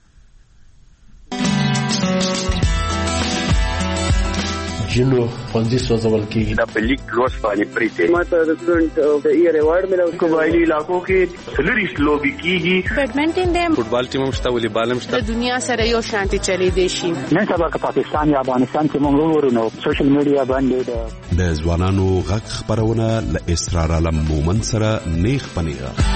جنو خوندي سوزول کېږي د پلیک لوس باندې پریته ماته د سټوډنټ د ایئر ایوارډ ملو قبایلی علاقو کې سلریس لوبي کېږي. بیډمنټن د فوټبال ټیم هم شته، والیبال هم شته. د دنیا سره یو شانتي چلی دی شي. نن سبا که پاکستان یا افغانستان کې موږ ورونو سوشل میډیا باندې د ځوانانو غږ خبرونه ل اسرار علم مومن سره نیخ پنیغه.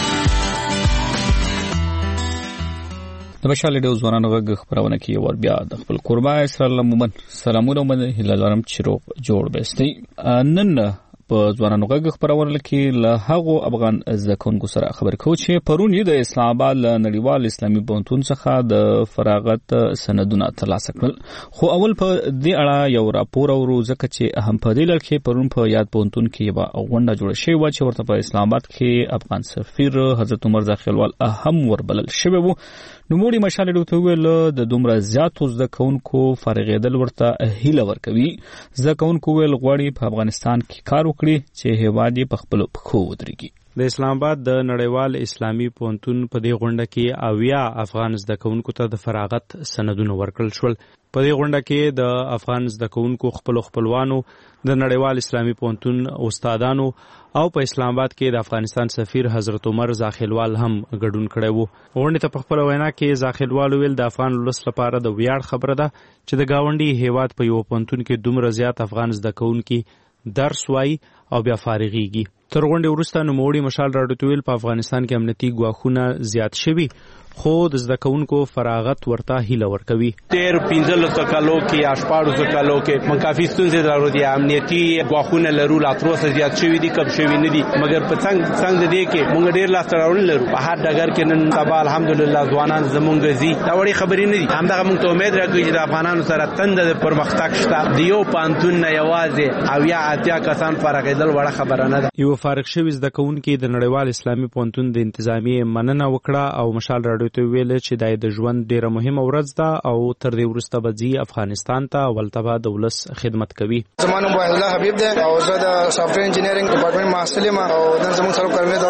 د مشال ریډیو ځوانانو غږ خبرونه کې ور بیا د خپل قربا اسرار علم مومن سلامونه ومن هلالارم چروغ جوړ بستي. نن په ځوانانو غږ خبرونه کې له هغو افغان ځکونکو سره خبرې کوو چې پرون د اسلام آباد له نړیوال اسلامي پوهنتون څخه د فراغت سندونه ترلاسه کړل. خو اول په دې اړه یو راپور اورو ځکه چې اهم په دې لړ کې پرون په یاد پوهنتون کې یو غونډه جوړه شوې و چې ورته په اسلام آباد کې افغان سفیر حضرت عمر زاخیلوال اهم وربلل شوی و. نوموړي مشال ریډیو ته ویل د دومره زیاتو زده کوونکو فارغېدل ورته هیله ورکوي. زده کوونکو ویل غواړي په افغانستان کې کار وکړي چې هیواد یې په خپلو پښو ودرېږي. د اسلام آباد د نړیوال اسلامي پوهنتون په دې غونډه کې 80 افغان زده کوونکو ته د فراغت سندونه ورکړل شول. په دې غونډه کې د افغان زده کوونکو خپلوانو د نړیوال اسلامي پوهنتون استادانو او په اسلام آباد کې د افغانستان سفیر حضرت عمر زاخیلوال هم ګډون کړی وو. غونډې ته په خپل وینا کې زاخیلوال ویل د افغان ولس لپاره د ویاړ خبره ده چې د گاونډي هیواد په یو پوهنتون کې دومره زیات افغان زده کوونکي درس وایي او بیا فارغېږي. تر غونډې وروسته نوموړي مشال راډیو ته ویل په افغانستان کې امنیتي ګواښونه زیات شوي خو د زده کوونکو فراغت ورته هیله ورکوي. تیر 15 کالو کې یا 14 کالو کې من کافي ستونزې درلودې، امنیتي ګواښونه لرو، لا تر اوسه زیات شوي دي کم شوي نه دي، مګر په څنګه دې کې موږ ډېر لاسته راوړنې لرو. په هر ډګر کې نن سبا الحمدلله ځوانان زمونږ زی دا وړي خبرې نه دي. همدغه موږ ته امید راکوي چې د افغانانو سره تنده د پرمختګ شته. د یو پانتون نه یوازې او یا اتیا کسان فارغېدل وړه خبره نه ده. یو فارغ شوی زده کوونکي د نړیوال اسلامي پوهنتون د انتظامیې مننه وکړه او مشال راډیو ته ویل چې د ژوند ډیره مهمه ورځ ده او تر دې وروسته به ځي افغانستان ته ولته به د ولس خدمت کوي. زما نوم وحید الله حبیب دی او زه د سافټویر انجینرینګ ډپارټمنټ محصل یم او نن زموږ سره کارمې دوره مکمل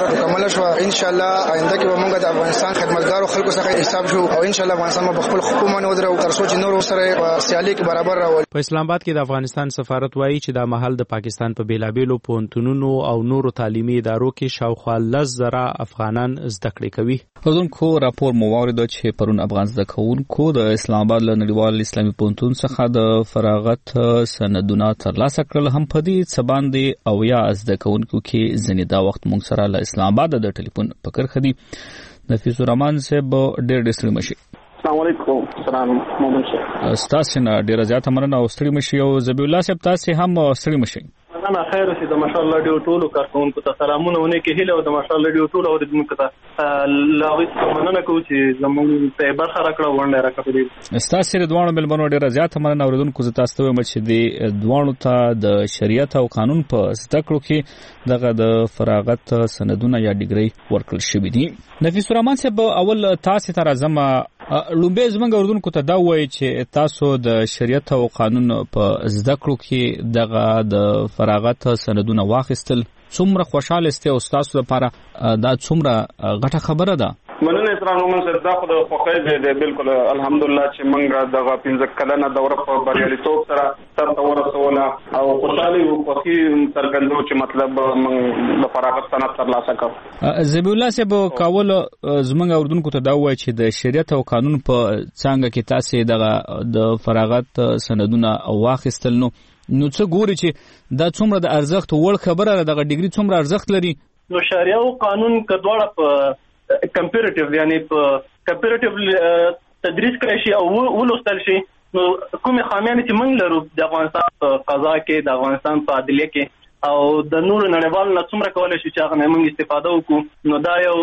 وشو ان شاء الله آینده کې به موږ د افغانستان خدمتګارو خلکو څخه حساب شو او ان شاء الله افغانستان په خپل حکومت ودرو تر څو چې نور سره سیالي کې برابر راول. په اسلام آباد کې د افغانستان سفارت وایي چې دا محل د پاکستان په بیلابېلو پوهنتونونو او نورو تعلیمي ادارو کې شاوخوا 10,000 افغانان زده کړې کوي. اوردونکو راپور مو واورید چې پرون افغان زده کوونکو د اسلام آباد له نړیوال اسلامي پوهنتون څخه د فراغت سندونه ترلاسه کړل. هم په دې څه باندې او یا زده کوونکو کې ځینې دا وخت موږ سره له اسلام آباد د ټلیفون په کرښه دي. نفیس الرحمن صاحب ډېر ستړي مشي. السلام علیکم. سلام مومن شه. تاسو نه ډېر زیات مننه او ستړي مشي. او زبی الله صاحب تاسو هم ستړي مشي. انا خیر سي د ماشاءالله ډیو ټولو کارکونکو ته سلامونه ونه کې هله او د ماشاءالله ډیو ټولو اوریدونکو ته لاوي مننه کوم چې زموږ ته برخه راکړه ورنه راکړه. تاسو د دوانو ملمنو ډیره زیات مننه اوریدونکو زه تاسو ته وایم چې د دوانو ته د شریعت او قانون په زده کړو کې دغه د فراغت سندونه یا ډیګري ورکړل شوې دي. نفیس الرحمن صاحب اول تاسو ته راځم لومبه زمونږ اردوونکو ته دا وایي چې تاسو د شریعت او قانون په زده کړو کې دغه د فراغت سندونه واخیستل څومره خوشاله استئ او تاسو لپاره دا څومره غټه خبره ده؟ مننه اسلام مومن صاحب دا خو د خوښۍ دی بالکل الحمدلله چې موږ دغه 15 کلنه دوره په بریالیتوب سره سرته ورسوله او خوشاله او خوښي څرګندو چې مطلب موږ د فراغت سند ترلاسه کړ. زبی الله صاحب کاول زمونږ اردوونکو ته دا وایي چې د شریعت او قانون په څنګه کې تاسو دغه د فراغت سندونه واخیستل نو څه ګوري چې دا څومره د ارزښت وړ خبره ده دغه ډیګري څومره ارزښت لري؟ نو شریعه او قانون کډوړه په کمپیریټیو یعنی په کمپیریټیو تدریس کړی شي او ولوستل شي نو کومه خامیانه چې موږ لرو د افغانستان په قضا کې د افغانستان په عدلیه کې او د نور نړیوالو نه څومره کولای شي چې هغه موږ استفاده وکړو نو دا یو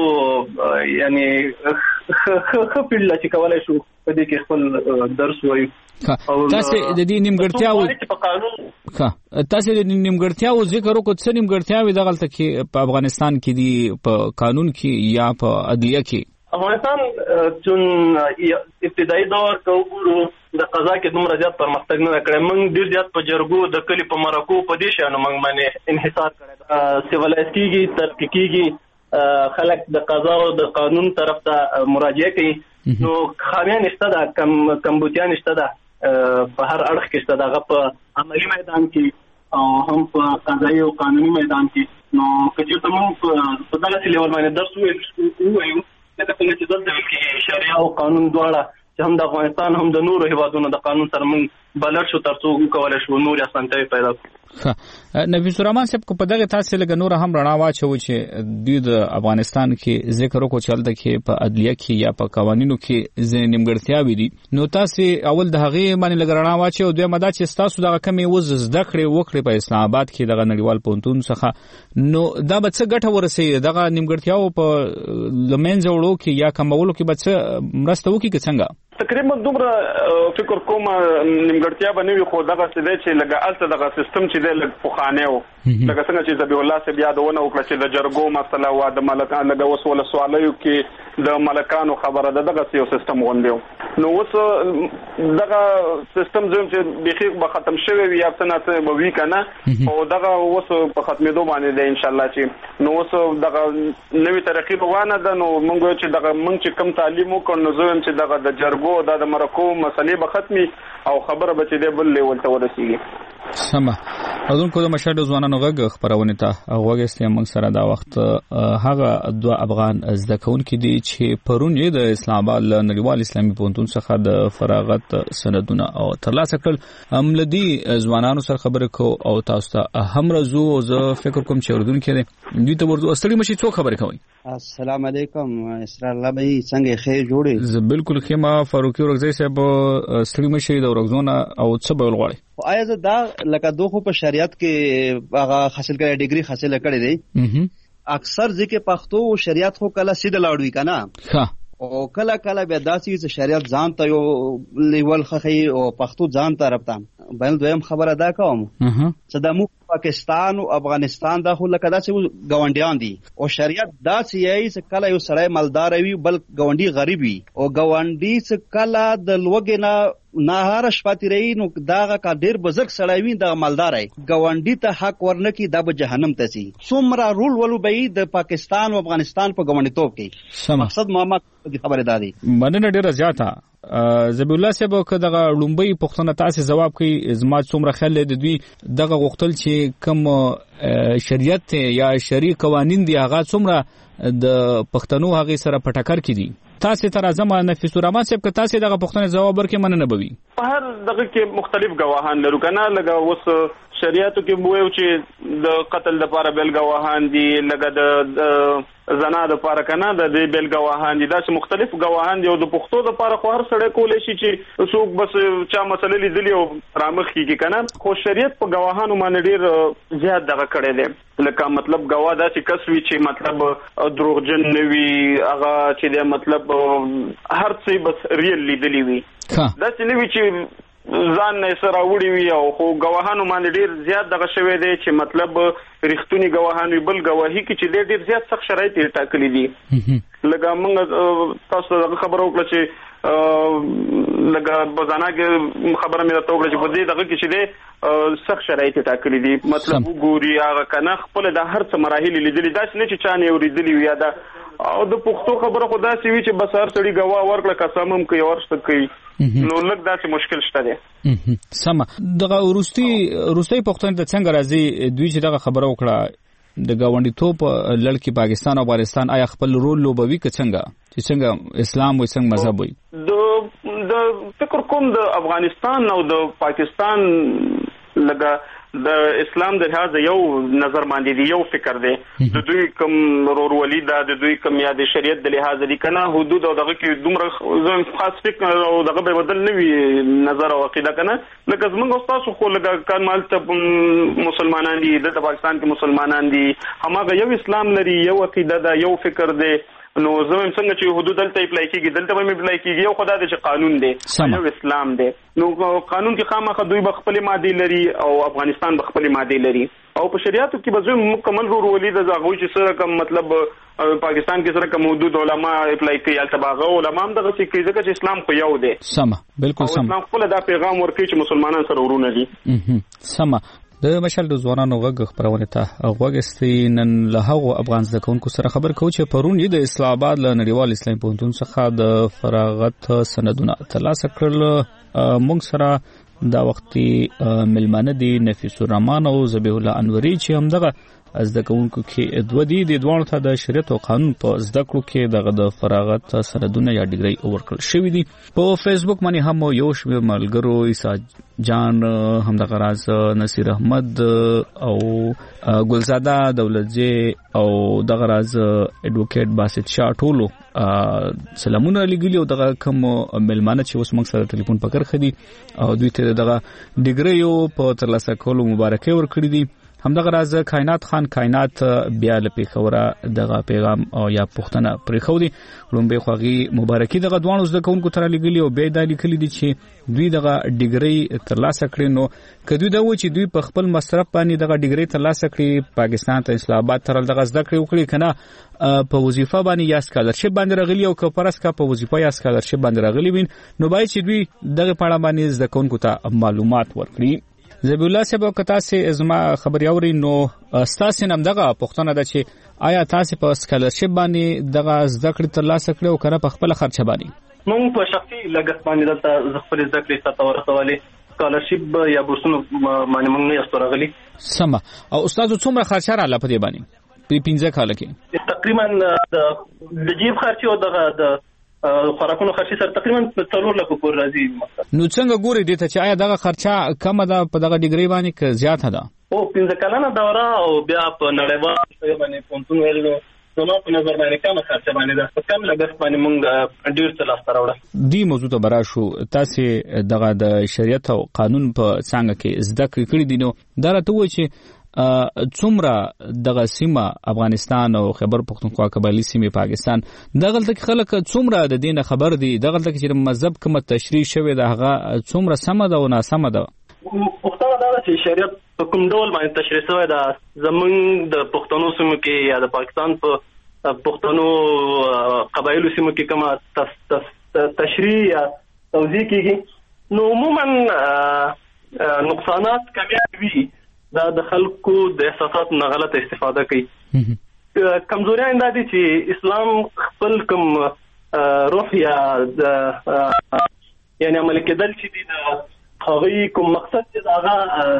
یعنی خپل چې کولای شو په دې کې خپل درس وایو. تاسو د دې نیمګړتیاو تاسو د نیمګړتیاو ذکر وکړو څه نیمګړتیاوي دغه کې په افغانستان کې دي په قانون کې یا په عدلیه کې؟ افغانستان چون ابتدایي دور کوو د قضا کې دومره زیات پرمختګ نه کړی. موږ ډیر زیات په جرګو د کلی په مرکو په دې شانو موږ باندې انحصار کړی سیولایز کیږي ترقی کیږي خلک د قضا او د قانون طرف ته مراجعه کوي نو خامیان نشته ده کمبودیان نشته ده په هر اړخ کې شته دغه په عملی میدان کې او هم په قضایي او قانوني میدان کې نو کچې ته موږ په دغه لیول باندې درس وایو دا څنګه چې دلته کې شریعه او قانون دواړه چې هم د افغانستان هم د نورو هیوادونو د قانون سره موږ بلد شو ترڅو وکولای شو نور اسانتیاوي پیدا کړو. نبی الرحمن صاحب کو په دغه تاسو لګ نور هم رڼا واچو چې د افغانستان کې ذکر وکړو چې هلته کې په عدلیه کې یا په قوانینو کې ځینې نیمګړتیاوې دي نو تاسو اول د هغه باندې لګ رڼا واچو دوی مدا چې تاسو دغه کمی وز زده کړې وکړې په اسلام آباد کې دغه نړیوال پوهنتون څخه نو دا به څه ګټه ورسي دغه نیمګړتیاو په لمنځه وړو کې یا کمولو کې به څه مرسته وکړي که څنګه؟ تقریبا دومره فکر کوم نیمګړتیا باندې خو دغه څه دی چې لګا الته دغه سیستم چې دی لګ پوخانه و لکه څنګه چې ذبیح الله صاحب یادونه وکړه چې د جرګو مسله او د ملکان لګا وسوله سوالایو کې د ملکانو خبره دغه یو سیستم غونډیو نو اوس دغه سیستم زم چې بخیر به ختم شوی وي یا څنګه به وی کنه او دغه اوس په ختمېدو باندې دی ان شاء الله چې نو اوس دغه نوې ترقی روانه ده نو موږ چې دغه موږ چې کم تعلیم وکړو نو زم چې دغه د جرګو د مرکو مسلې به ختمي او خبره به چې دی بل لیول ته ورسیږي. سمه اذن کوم مشاهده ځوانانو غږ خبرونه ته غوږستې موږ سره دا وخت هغه دوه افغان زده کوونکي دي چې پرون یې د اسلام آباد نړیوال اسلامي پوهنتون څخه د فراغت سندونه او ترلاسه کړل. املدي ځوانانو سره خبرې کو او تاسو ته هم راځو زه فکر کوم چې اردن کې دوی ته ورته استړي مشي څو خبرې کوي. السلام علیکم اسرار الله بھائی څنګه خیر جوړې زه بالکل خیمه فاروقي ورغزي صاحب استړي مشي د ورغزونه او څه به ولغړي آیا زه دا لکه دوه په شریعت کې هغه حاصل کړی ډیګري حاصل کړی دی اکثر ځکه پښتو او شریعت خو کله سیده لاړوي کنه او کله کله به داسې چې شریعت ځان ته یو لیول خخي او پښتو ځان ته رپتا بل دویم خبره دا کوم چې د مو پاکستان او افغانستان د خو لکه داسې ګاونډیان دي او شریعت داسې یې چې کله یو سړی مالدار وي بل ګاونډي غریب وي او ګاونډي چې کله د لوګي نه هر شپه تیری نو داغه کا ډیر بزرګ سړی وي د مالدار ګاونډي ته حق ورنکي د جهنم ته سي څومره رول ولو به د پاکستان او افغانستان په ګاونډیتوب کې مقصد محمد خبره دادي مننه ډیره زیاته زبی الله صاحب کداغه لومبي پښتنه تاسو جواب کوي زما څومره خل د دوی دغه غوښتل چې کوم شریعت یا شری قوانین دی هغه څومره د پښتنو هغه سره پټکر کړي تاسو تر ازمه نفیس الرحمن صاحب که تاسو دغه پښتنه جواب ورکړئ مننه بوي په هر دغه کې مختلف گواهان لرو کنه لګه اوس شریعتو کې بوې چې د قتل د لپاره بل گواهان دي لګه د زنا د لپاره کنه د دې بل گواهان دي دا چې مختلف گواهان دي او د پښتو د لپاره خو هر سړی کولای شي چې څوک بس چا مسلې لیدلی او رامخ کیږي کنه خو شریعت په گواهانو باندې ډیر زیات دغه کړی دی لکه مطلب گواه دا چې کس وی چې مطلب دروغجن نه وي هغه چې د مطلب هر څه بس ریل لیدلی وي دا چې نه وي چې ځان نه سره وړي وي او خو گواهانو باندې ډیر زیات دغه شوی دی چې مطلب رښتونی گواهان وي بل گواهی کې چې ډیر زیات سخت شرایط ټاکلي دي لکه موږ تاسو دغه خبرو وکړه چې لکه بزانه کې خبره مې راته وکړه چې په دې دغه کې چې دی سخت شرایط ټاکلي دي مطلب وګوري هغه کنه خپل د هر څه مراحل لیدلي دا چې نه چې چا نه اوریدلي وي دا او د پښتو خبره خدا سي وی چې بس هر سړي گواه ورکړه قسم هم کوي ورسته کوي نو لږ داسې مشکل شته دی سم دغه روسي پښتون د څنګه راځي دوی چې دغه خبره وکړه د گاونډیتوب لړکی پاکستان او افغانستان آیا خپل رول لوبوي که څنګه اسلام او څنګه مذهب وي د فکر کوم د افغانستان او د پاکستان لګه د اسلام د لحاظ یو نظر باندې دی یو فکر دی د دوی کوم رورولي د دوی کوم یا د شریعت د لحاظ دی کنه حدود او دغه کې دومره خاص فکر او دغه به بدل نه وي نظر او عقیده کنه لکه زمونږ استاد خو لکه کمال ته مسلمانان دي د پاکستان کې مسلمانان دي همغه یو اسلام لري یو عقیده دا یو فکر دی نو زموږ څنګه چې حدود دلته اپلای کیږي دلته به اپلای کیږي یو خدای د قانون دی یو اسلام دی نو قانون کې خامخا دوی بخپل ماده لري او افغانستان بخپل ماده لري او په شریعتو کې به زموږ مکمل رورولي د زغوي چې سره کوم مطلب پاکستان کې سره کوم حدود علما اپلای کوي التباغه علما هم دغه چې کیږي چې اسلام خو یو دی سم بالکل سم اسلام خپل دا پیغام ورکوي چې مسلمانان سره ورونه دي سم د مشال د ځوانانو غږ خبرونه ته غوږستي نن له هغو افغان ځکونکو سره خبر کوي چې پرون د اسلام آباد له نړیوال اسلامي پوهنتون څخه د فراغت سندونه ترلاسه کړل موږ سره دا وختي ملمانه دي نفیس الرحمن او ذبیح الله انوري چې همدغه زده کوونکو کې دوه دي د دوه ته د شریعت او قانون په زده کړو کې دغه د فراغت سندونه یا ډیګري ورکړل شوې دي په فیسبوک باندې هم یو شمېر ملګرو عیسی جان همدغه راز نصیر احمد او ګلزاده دولتجی او دغه راز اډوکیټ باسط شاه ټولو سلامونه لګیلی او دغه کوم ملمانه چې اوس موږ سره ټلیفون پکړ خدي او دوی ته دغه ډیګري په ترلاسه کولو مبارکي ورکړي دي همدغه راز کائنات خان کائنات بیا له پیښوره دغه پیغام او یا پښتنه پرې خو دي لومبه خوغي مبارکي دغه دوانو زده کوونکو تر لګلی او بیا د لیکلي دي چې دوی دغه ډیګري ترلاسه کړي نو کدی دا و چې دوی په خپل مصرف باندې دغه ډیګري ترلاسه کړي پاکستان ته اسلام آباد تر دغه زده کړي وکړي کنه په وظیفه باندې یا سکالرشپ باندې راغلي او کپرس کا په وظیفه یا سکالرشپ باندې راغلي وین نو باید چې دوی دغه پاړه باندې زده کوونکو ته معلومات ورکړي زبیح الله صاحب کتا سي ازما خبر یوري نو تاسو نن دغه پښتنه ده چې آیا تاسو په سکالرشپ باندې دغه زده کړې ترلاسه کړو کنه په خپل خرچه باندې مونږ په شخصي لګښت باندې دلته خپل زده کړې ته ورسولې سکالرشپ یا بورسونو باندې مونږ نه استورغلي سم او استاد څومره خرچه را لپاره باندې په 15 کال کې تقریبا د جیب خرچه او د خوراکونو خرچي سره تقریبا 3 لک پور راځي نو څنګه ګوري دې ته چې آیا دغه خرچه کم ده په دغه ډیګري باندې که زیاته ده او 15 کلنه دوره او بیا په نړیوال باندې پونتون ویلو نو په نظر باندې کم خرچه باندې ده په کم لګښت باندې مونږ ډیر څه لاس راوړل دی موضوع ته برا شو تاسو دغه د شریعت او قانون په څنګه کې زده کړی دي نو دا راته و چې څومره دغه سیمه افغانستان او خیبر پختونخوا قبایلی سیمه پاکستان دغه تک خلک څومره د دینه خبر دي دغه تک چې مذهب کوم تشریح شوی د هغه څومره سم ده او ناسم ده پښتنه دا چې شریعت په کوم ډول باندې تشریح شوی دا زمونږ د پښتنو سیمو کې یا د پاکستان په پښتنو قبایلو سیمو کې کومه تشریح یا توضیح کیږي نو عموما نقصانات کمیاب وي دا د خلکو د احساساتو نه غلطه استفاده کوي کمزوریان دا دي چې اسلام خپل کوم روح یا یعنی عمل کېدل چې دي د هغه کوم مقصد چې هغه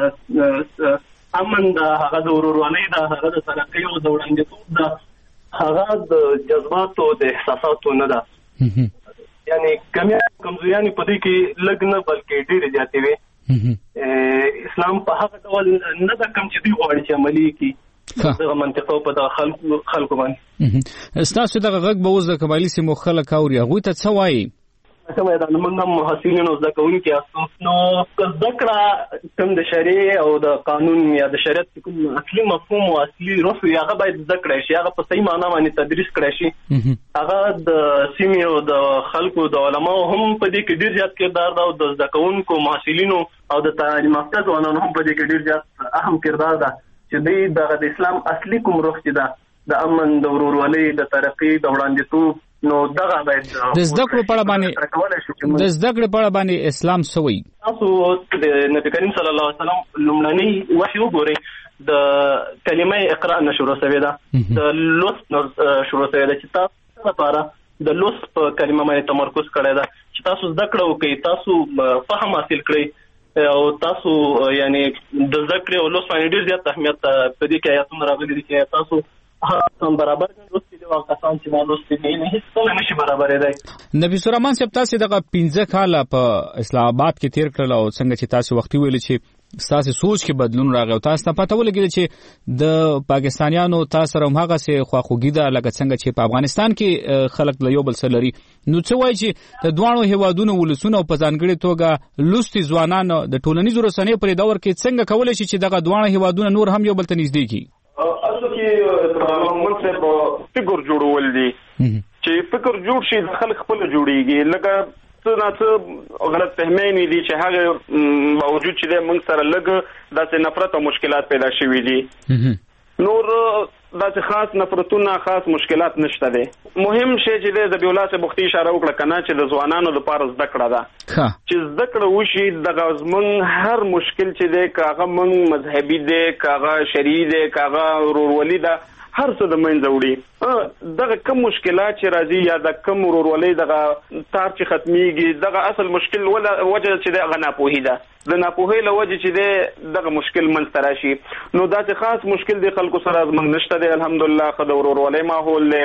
امن دا هغه د ورورولۍ دا هغه د ترقۍ او د وړاندیتوب دا هغه د جذباتو د احساساتو نه ده یعنی کمزوریان په دې کې لږ نه بلکې ډېر زیاتې وي اسلام په هغه ډول نه د کم چې دی غواړي چې عملي کی دغه منطقه په د خلکو باندې تاسو دغه غږ به اوس د قبایلي سیمو خلک اوري هغوی ته څه وایي څه دا موږ هم محصلینو زده کوونکي یاستو نو زده کړه کوم د شریع او د قانون یا د شریعت کوم اصلي مفهوم او اصلي روح هغه باید زده کړی شي هغه په صحیح معنا باندې تدریس کړی شي هغه د سیمې او د خلکو د علماو هم په دې کې ډېر زیات کردار ده او د زده کوونکو محصلینو او د تعلیم یافته ځوانانو هم په دې کې ډېر زیات اهم کردار ده چې دوی د اسلام اصلي کوم روح چې ده د امن د ورورولۍ د ترقۍ د وړاندیتوب نو دغه باید د زده کړو په اړه باندې اسلام څه وایي تاسو د نبی کریم صلی الله علیه وسلم لومړنی وحی وګورئ د کلمه اقرا نه شروع شوې ده د لوست نه شروع شوې ده چې تاسو لپاره د لوست په کلمه باندې تمرکز کړی ده چې تاسو زده کړه وکړئ تاسو فهم حاصل کړئ او تاسو یعنی د زده کړې او لوست باندې ډېر زیات اهمیت په دې کې آیاتونه راغلي دي چې تاسو هم برابر لوستي دي او کسان چې ما لوستي دي نه هیڅ څه نشي برابرې دی نبی سورمان صاحب تاسو دغه 15 کاله په اسلام آباد کې تیر کړل او څنګه چې تاسو وختي ویل چې تاسو سوچ کې بدلون راغی او تاسو ته پته ولګید چې د پاکستانیانو تاسو هم هغه سه خواخوږي ده لکه څنګه چې په افغانستان کې خلک له یو بل سره لري نو څه وایي چې د دوانو هیوادونو ولسونو په ځانګړي توګه لوستي ځوانانو د ټولنیزو رسنیو پر دور کې څنګه کولای شي چې دغه دوانو هیوادونو نور هم یو بل ته نږدې کړي منصب فکر جوړول دي چې فکر جوړ شي د خلک خپل جوړيږي لکه څه نه څه غلط فهمین دي چې هغه باوجود چې موږ سره لګ داسې نفرت او مشکلات پیدا شوي دي نور داسې خاص نفرتونه خاص مشکلات نشته دي مهم شی چې د بیولا سے بوختي اشاره وکړه کنه چې د ځوانانو لپاره زده کړه ده چې زده کړه وشي د غزمن هر مشکل چې دی کاغه من مذهبي دی کاغه شرعي دی کاغه ورورولي ده هر څه د منځه وړي دغه کوم مشکلات چې راځي یا د کوم ورورولۍ دغه تار چې ختميږي دغه اصل مشکل ولا وجه چې دغه ناپوهي ده د ناپوهۍ له وجه چې دغه مشکل منځ راشي نو دا چې خاص مشکل دی خلکو سره موږ نشته دی الحمدلله خو د ورورولۍ ماحول له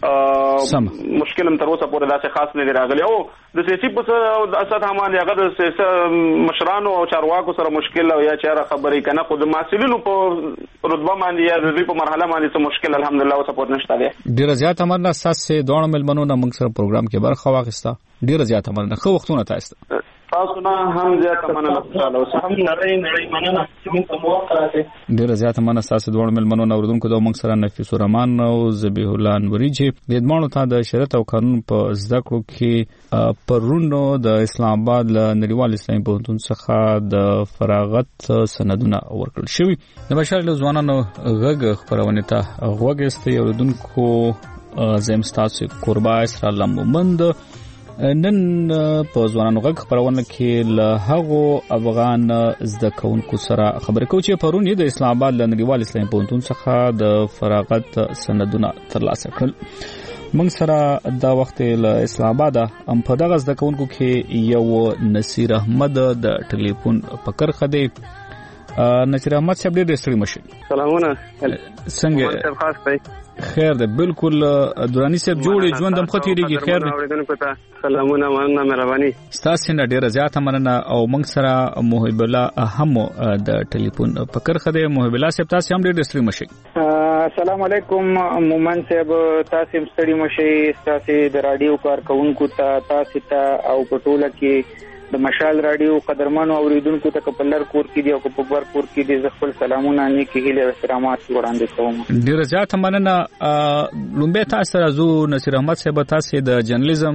مشکل هم تر اوسه پورې داسې خاص نه دی راغلی او د سیاسي په اساس هم هغه د مشرانو او چارواکو سره مشکل او یا چاره خبرې کنه خو د مسؤلینو په رتبه باندې یا د دې په مرحله باندې څه مشکل الحمدلله اوسه پورې نشته دی ډیر زیات امرنا ساسه دوه ملمنو نه موږ سره پروګرام کې برخه واخیسته ډیر زیات امرنا خو وختونه تاسو نه هم زیات مننه تعالی او هم نړۍ مننه چې موږ ته موافق راځي ډیر زیات مننه تاسو دوه ملمنو نه اوردونکو د موږ سره نفیس الرحمن او ذبیح الله انوري چې د ادمانو ته د شریعت او قانون په زده کړو کې پرونو د اسلام آباد له نړیوال اسلامي پوهنتون څخه د فراغت سندونه ورکړل شوی د بشر له ځوانانو غږ خبرونه ته غوږسته اوردونکو زمستاسو قربا اسلام مومند نن په ځوانانو غږ خبرونه کې له هغو افغان زده کوونکو سره خبرې کوو چې پرون د اسلام آباد له نړیوال اسلامي پوهنتون څخه د فراغت سندونه ترلاسه کړل موږ سره دا وخت له اسلام آباد هم په دغه زده کوونکو کې یو نصیر احمد د ټلیفون پکر خدي نصیر احمد صاحب ډېر ستړي مشه سلامونه څنګه خاص پای خیر ده بالکل دورانی صاحب جوړې ژوند هم خطرېږي خیر ده سلامونه مننه مهرباني تاسو نه ډیره زیاته مننه او موږ سره محب الله هم د ټلیفون پکر خده محب الله صاحب تاسو هم ډیر ستړي مشي السلام علیکم مومن صاحب تاسو هم ستړي مشي تاسو د رادیو کارکونکو ته تاسو ته او پټوله کې د مشال رادیو قدرمنو اوریدونکو ته کپلر کور کې دی او کپبر کور کې دی خپل سلامونه نیکی هیله او احترامات وړاندې کوم ډیر زیات مننه لومبه تاسو راځو نصیر احمد صاحب تاسو د جرنالیزم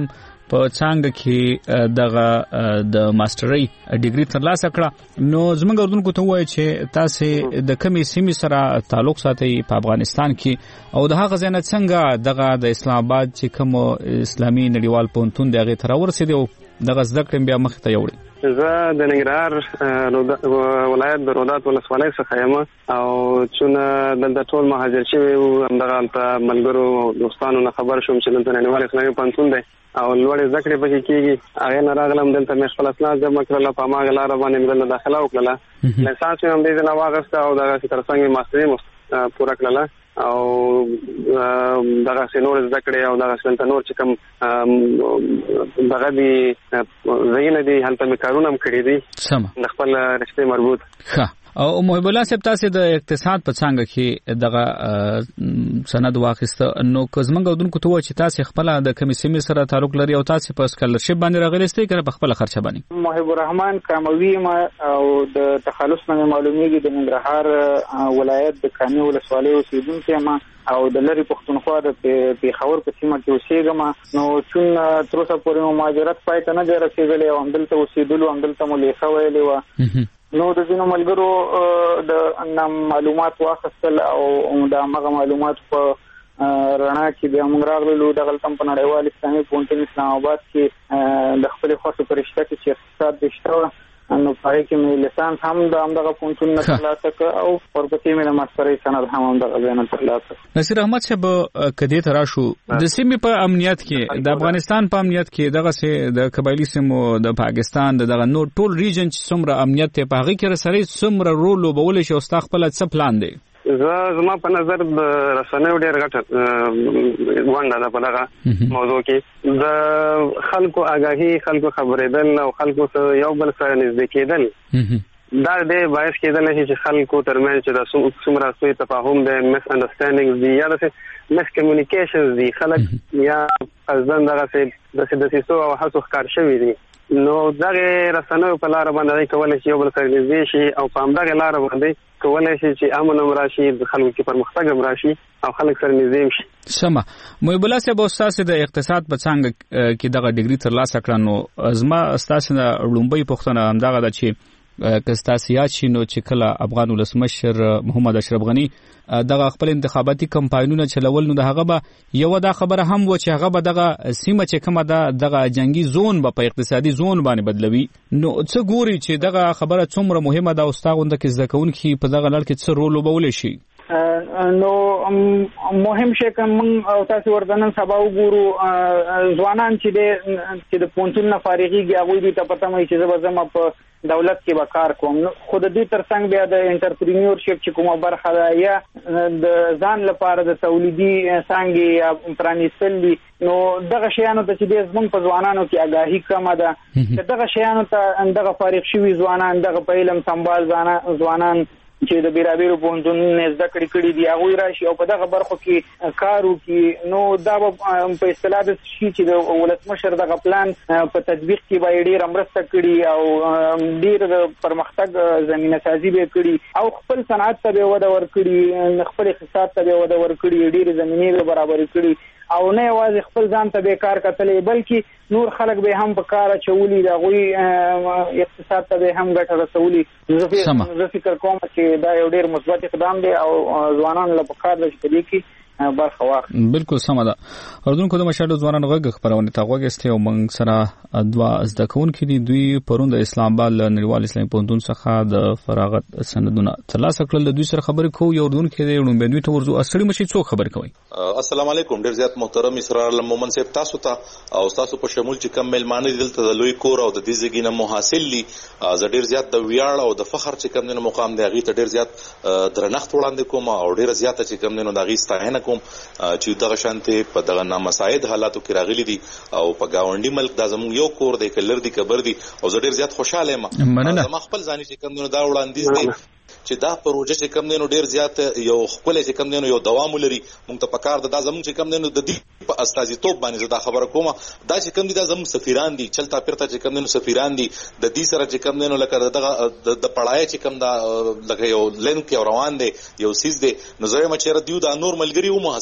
په څنګه کې دغه د ماسترۍ ډیګري ترلاسه کړه نو زموږ اردوونکو ته وایي چې تاسو د کومې سیمې سره تعلق ساتي په افغانستان کې او د هغه ځای څنګه دغه د اسلام آباد چې کوم اسلامي نړیوال پوهنتون دغه تر ورسېدو دغه زده کړې بیا مخ ته یوړې. زه د ننګرهار ولایت د رودات ولسوالۍ څخه یم او چې دلته ټول مهاجر شوي وو همدغه هلته ملګرو او دوستانو نه خبر شوم چې دلته نړیوال اسلامي پوهنتون دی او لوړې زده کړې پکې کېږي. هغې نه راغلم دلته مې خپل اسناد جمع کړل په هماغه لاره باندې مې دلته داخله وکړله. لایسانس مې هم دې ځای نه واخیسته او دغسې تر څنګ مې ماسټري پوره کړله او دغه نور زده کړې او دغه څنګه نور چې کوم دغه دي زینه دي هلته مې کارونه هم کړی دي د خپل رشتې مربوط. ښه او محب الله صاحب تاسو د اقتصاد په څنګه کې دغه سند واخیسته نو کوزمنګ اودونکو ته و چې تاسو خپل د کمیسیمې سره تعلق لري او تاسو په سکالرشپ باندې راغلیستئ کنه په خپل خرچه باندې؟ محب الرحمن کاموي او د تخلص نه معلومیږي د ننګرهار ولایت د کامي ولسوالۍ اوسیدونکو ما او د لری پښتونخوا د پیښور په سیمه کې اوسېږم نو چې تر اوسه پورې مهاجرت پای ته نه دی رسېدلی او همدلته اوسېدلو همدلته مو لیکه ویلې وه نو د ځینو ملګرو د معلومات واخیستل او د هغه معلومات په رڼا کې بیا موږ راغلو دغلته په نړیوال اسلامي پوهنتون اسلام آباد کې د خپلې خوښې په رشته کې چې اقتصاد د شته نو پای کې مې لیسانس هم د همدغه پوهنتون نه ترلاسه کړ او ورپسې مې د ماسترۍ سند هم همدغه ځای نه ترلاسه کړ. نصیر احمد صاحب کدی ته راشو د سیمې په امنیت کې د افغانستان په امنیت کې دغه سه د قبایلی سیمو د پاکستان دغه نو ټول ریجن چې څومره امنیت ته په هغه کې سره څومره رول لوبول شي او ستا خپل څه پلان دی؟ زما په نظر د رسنیو ډېر غټه ونډه ده په دغه موضوع کې د خلکو آګاهي خلکو خبرېدل او خلکو سره یو بل سره نږدې کېدل دا دې باعث کېدل چې خلکو ترمنځ چې د څومره سوء تفاهم دی مس انډرسټانډینګز دي یا د مس کمیونیکیشنز دي خلک یا قصدن دغسې د سیسو او هڅو ښکار شوي دي نو دغه رسنیو په لاره باندې کولی شي یو بل سره نږدې شي او په همدغه لاره باندې کولی شي چې امن هم راشي د خلکو کې پرمختګ هم راشي او خلک سره نږدې شي. سمه محب الله صاحب تاسو د اقتصاد په څنګه کې دغه ډیګري ترلاسه کړه نو زما تاسو نه لومبۍ پوښتنه همدغه ده چې کستاسیات شنو چې کله افغان ولسمشر محمد اشرف غنی دغه خپل انتخاباتي کمپاینونه چلول نو دغه به یو دا خبره هم و چې هغه به دغه سیمه چې کومه دغه جنگي زون به په اقتصادي زون باندې بدلوي نو څه ګوري چې دغه خبره څومره مهمه ده او ستاغونده کې زده کوونکي په دغه لړ کې څه رول لوبولی شي؟ نو مهم شي کوم تاسو ورته سبا وګورو ځوانان چې د پونتون نه فارغيږي هغه دې ته پته مې چې زما په دولت کې به کار کوم خود دې ترڅنګ بیا د انټرپرینیورشپ چې کومه برخه ده یا د ځان لپاره د تولیدي څانګې یا پرانیستل دي نو دغه شیانو ته چې د زمون په ځوانانو کې آګاهي کمه ده دغه شیانو ته دغه فارغ شوي ځوانان دغه په علم سمبال ځوانان چې د بیرابیرو پوهنتونونو زده کړې دي هغوی راشي او په دغه برخو کې کار وکړي نو دا به په اصطلاح داسې شي چې د ولسمشر دغه پلان په تطبیق کې به یې ډېره مرسته کړي او ډېر د پرمختګ زمینه سازي به یې کړي او خپل صنعت ته به یې وده ورکړي خپل اقتصاد ته به یې وده ورکړي ډېرې زمینې به برابرې کړي او نه یوازې خپل ځان ته به کار کتلې بلکې نور خلک به هم په کار اچولي د هغوی اقتصاد ته به هم ګټه رسولي. زه فکر کوم چې دا یو ډېر مثبت اقدام دی او ځوانانو له پکار ده چې په دې کې برخه واخلي. بالکل سمه ده. اردوونکو د مشاهده ځوانانو غږ خبرونه ته غوږ استي او موږ سره دوا زده کوونکي دي دوی پرون د اسلام آباد نړیوال اسلامي پوهنتون څخه د فراغت سندونه ترلاسه کړل. د دوی سره خبرې کوو یو اردوونکو د وړاندې دوی ته ورزو اصلي مشي څو خبرې کوي. السلام علیکم. ډیر زیات محترم اسرار مومن صاحب تاسو ته او تاسو په شمول چې کم ملمانه دلته د لوی کور او د دې زګینه محاصل دي ز ډیر زیات د ویاړ او د فخر چې کم نه مقام دی غي ته ډیر زیات درنښت وړاندې کوم او ډیر زیات چې کم نه د غي ستاینه کوم چې دغه شانته په دغه نامساعد حالاتو کې راغلي دي او په گاونډي ملک د زموږ یو کور دی کلر دی کبر دی او زه ډیر زیات خوشاله یم. ما خپل ځاني چې کم نه دا وړاندیز دی چې دا پروژه چې کم نه ډیر زیات یو خپل چې کم نه یو دوام لري مونږ ته پکار د زموږ چې کم نه د دې په استازیتوب باندې دا خبره کومه دا چې کم دي دا زموږ سفیران دي چلتا پیرته چې کم نه سفیران دي د دې سره چې کم نه لکه دغه د پړای چې کم دا لکه یو لینک یو روان دی یو سیس دی نو زه مچره دیو دا نور ملګری و مو هسي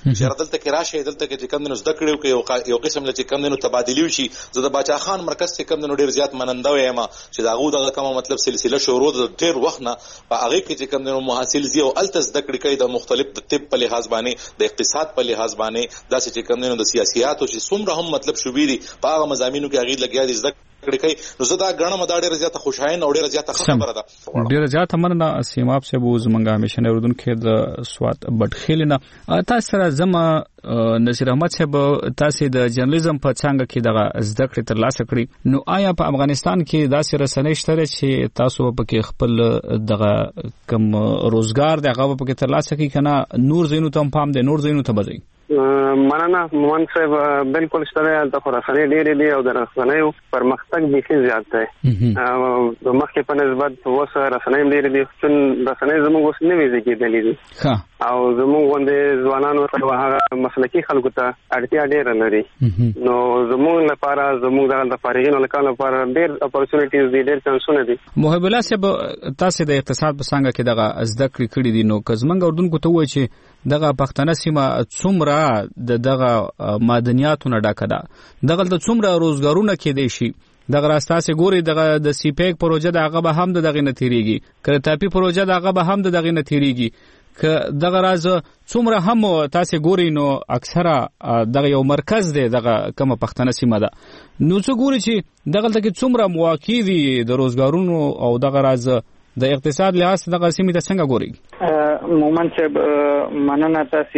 چې دلته کې راشه دلته کې چې کمندونو زده کړو یو قسم چې کمندونو تبادلی وشي. زه د باچا خان مرکز کې کمندونو ډیر زیات مننده وایم چې دا غو دغه کومه مطلب سلسله شروع د ډیر وخت نه په هغه کې چې کمندونو محصل زی او التز زده کړی کوي د مختلف د طب په لحاظ باندې د اقتصاد په لحاظ باندې داسې چې کمندونو د سیاسيات او چې څومره هم مطلب شوبې دي په هغه مضامینو کې هغه لګیا دي زده کړی کوي. نو زه دا غنم دا ډیره زیاته خوشاین او ډیره زیاته خبره ده. ډیره زیاته مننه سیماب صاحب زمونږه همیشه اردن کې د سوات بټخیلنه تاسو سره زما نصیر احمد صاحب تاسو د جرنالیزم په څنګه کې دغه زده کړې ترلاسه کړې نو آیا په افغانستان کې داسې رسنۍ شته چې تاسو په کې خپل دغه کم روزګار دغه په کې ترلاسه کړئ کنه نور زینو ته پام دي نور زینو ته بځي؟ مننه مومن صاحب بالکل شته د خراساني ډېرې دي او د رسنیو پرمختګ بیخي زیات دی او مخکې په نسبت اوس رسنۍ ډېرې دي چې رسنۍ زموږ اوس نوې ځکېدلې دي او زموږ غوندې ځوانانو ته هغه مسلکي خلکو ته اړتیا ډېره لري. نو زموږ لپاره زموږ د فارغینو لپاره ډېر اپورچونټیز دي ډېر چانسونه دي. محب الله صاحب تاسو د اقتصاد په څنګه کې دغه زده کړې دي نو که زمونږ اردن کو ته وایي چې دغه پښتنه سیمه څومره دغه معدنیاتو نه ډکه ده دغه د څومره روزګارونه کې دي شي دغه راستاسه ګوري دغه د سی پیک پروژه دغه به هم دغه نتیریږي کړه تاپی پروژه دغه به هم دغه نتیریږي که دغه راز څومره هم تاسو ګوري نو اکثره دغه یو مرکز دی دغه کومه پښتنه سیمه ده نو څو ګوري چې دغه تل کې څومره مواقع دي د روزګارونو او دغه راز د اقتصاد لحاظ دغه سیمه ته څنګه ګوري؟ مومن صاحب مننه تاسو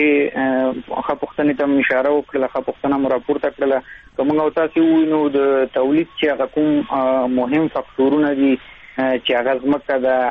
خې پښتنې ته اشاره وکړه خې پښتنه مو راپورته کړله کومه او تاسو وینو د تولید چې هغه کوم مهم فاکتورونه دي چې هغه زمکه د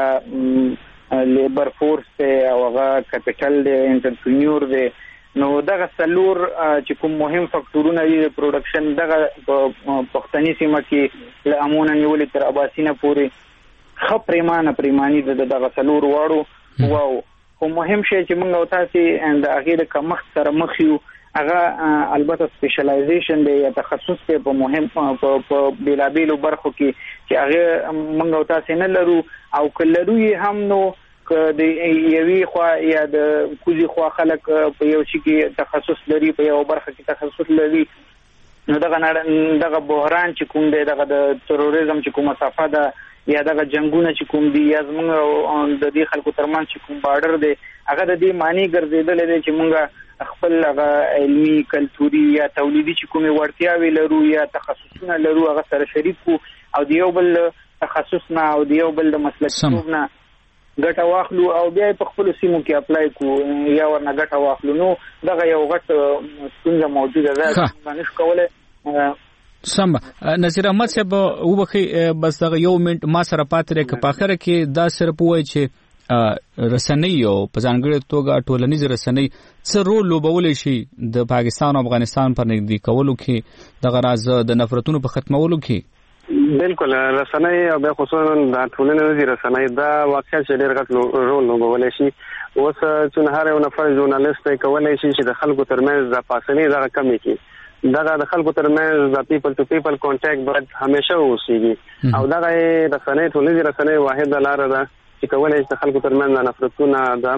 هغه لیبر فورس ته او هغه کپټل دی انټرپرینور دی نو دغه سلور چې کوم مهم فاکتورونه دي د پروډکشن دغه پښتني سیمه کې له امونه نیولې تر اباسینه پورې پریمانی دغه سلور واړو واو خو مهم شی چې موږ او تاسو د هغه د کمښت سره مخ یو هغه البته سپیشلایزیشن دی یا تخصص په مهم په بیلابیلو برخو کې چې هغه موږ او تاسو نه لرو او کلرو هم نو د یوي خو یا د کوزي خو خلک په یو شي کې تخصص لري په یو برخه کې تخصص لري نو دغه بحران چې کوم دی دغه د تروریزم چې کومه صفه ده یا دغه جنگونه چې کوم دي یا زموږ د دې خلکو ترمن چې کوم بارډر دی هغه د دې معنی ګرځیدل دي چې موږ خپل هغه علمي کلتوري یا تولیدي چې کومه ورتیاوي لرو یا تخصصونه لرو هغه سره شریک کو او دیو بل تخصص نه او دیو بل د مسلک نه ګټه واخلو او بیا په خپل سیمو کې اپلای کو یا ورنه ګټه واخلو نو دغه یو غټ ستونزه موجوده ده باندې کوله سم نصیر احمد صاحب وبخي بس دغه یو منټ ما سره پاتره کې په اخر کې دا صرف وای چې رسنۍ او په ځانګړي توګه ټولنیز رسنۍ څه رول لوبول شي د پاکستان او افغانستان پر نږدې کولو کې دغه راز د نفرتونو په ختمولو کې بالکل رسنۍ او به خصوصا د ټولنیز رسنۍ دا واقعا چې ډېر غټ رول لوبول شي اوس چې هر یو نفر ژورنالیست کولای شي چې د خلکو ترمنځ د فاصلې دغه کمی کړي دغه د خلکو ترمنځ د پیپل ټو پیپل کانټیکټ باید همیشه اوسېږي او دغه رسنۍ ټولنیز رسنۍ واحده لار ده چې کولای شي د خلکو ترمنځ نفرتونه د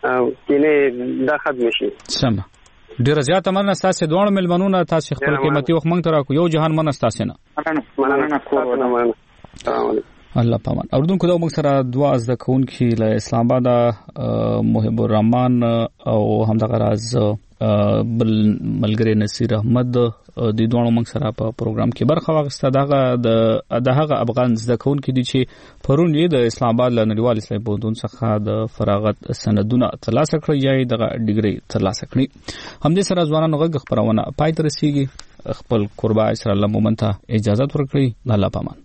کینې د ختم شي. سم ډیر زیاته مننه تاسو دوه ملمنونه تاسو خپل قیمتي وخت مونږ ته راکو یو جهان مننه تاسو نه مننه کوم الله پامان اردن کو دا موږ سره دوا از د کون کې له اسلام آباد محب الرحمن او همدغه راز بل ملګری نصیر احمد د دوه موږ سره په پروګرام کې برخه واغسته دغه افغان زده کون کې دي چې پرون یې د اسلام آباد لنړیوال اسلامي پوهنتون څخه د فراغت سندونه ترلاسه کړی یا دغه ډیګري ترلاسه کړی هم دې سره ځوانانو غږ خبرونه پای ته رسیږي خپل قربا اسر الله مومن ته اجازه ورکړي الله پامان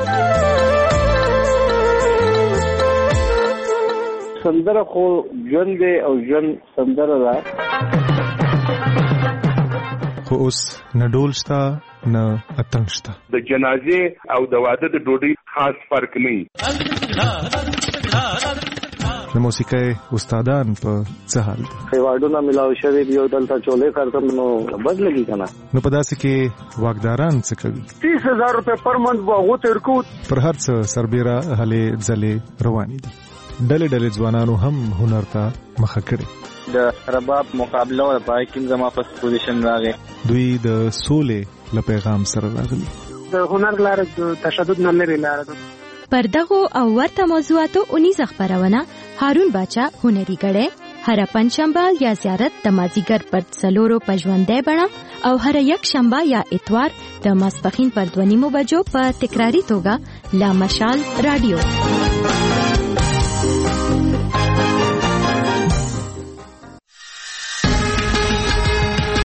سندره خو ژوند دی او ژوند سندره ده خو اوس نه ډول شته نه اتڼ شته د جنازې او د واده د ډوډۍ خاص فرق نه د موسیقۍ استادان په څه حال دي ایوارډونه ملاو شوی دی او دلته چولې کارتم نو بدلږي کنه نو په داسې کې واګداران څه کوي 30000 روپے پر منث واغو ترکو پر هر څه سربېره هلې ځلې روانې دي ډلې ځوانانو هم هنر ته مخه کړي د رباب مقابله او پای کې زما په پوزیشن راغی. دوی د سولې له پیغام سره راغلي. د هنر لاره د تشدد نه لري لاره ده. پر دغه او ورته موضوعاتو 19 خبرونه هارون باچا هنري غړې هر پنځشنبه یا زیارت د مازیګر پر 4 پژوندې بڼه او هر یک شنبه یا اتوار د ماسپخین پر 2:30 بجو په تکراری توګه لا مشال رادیو.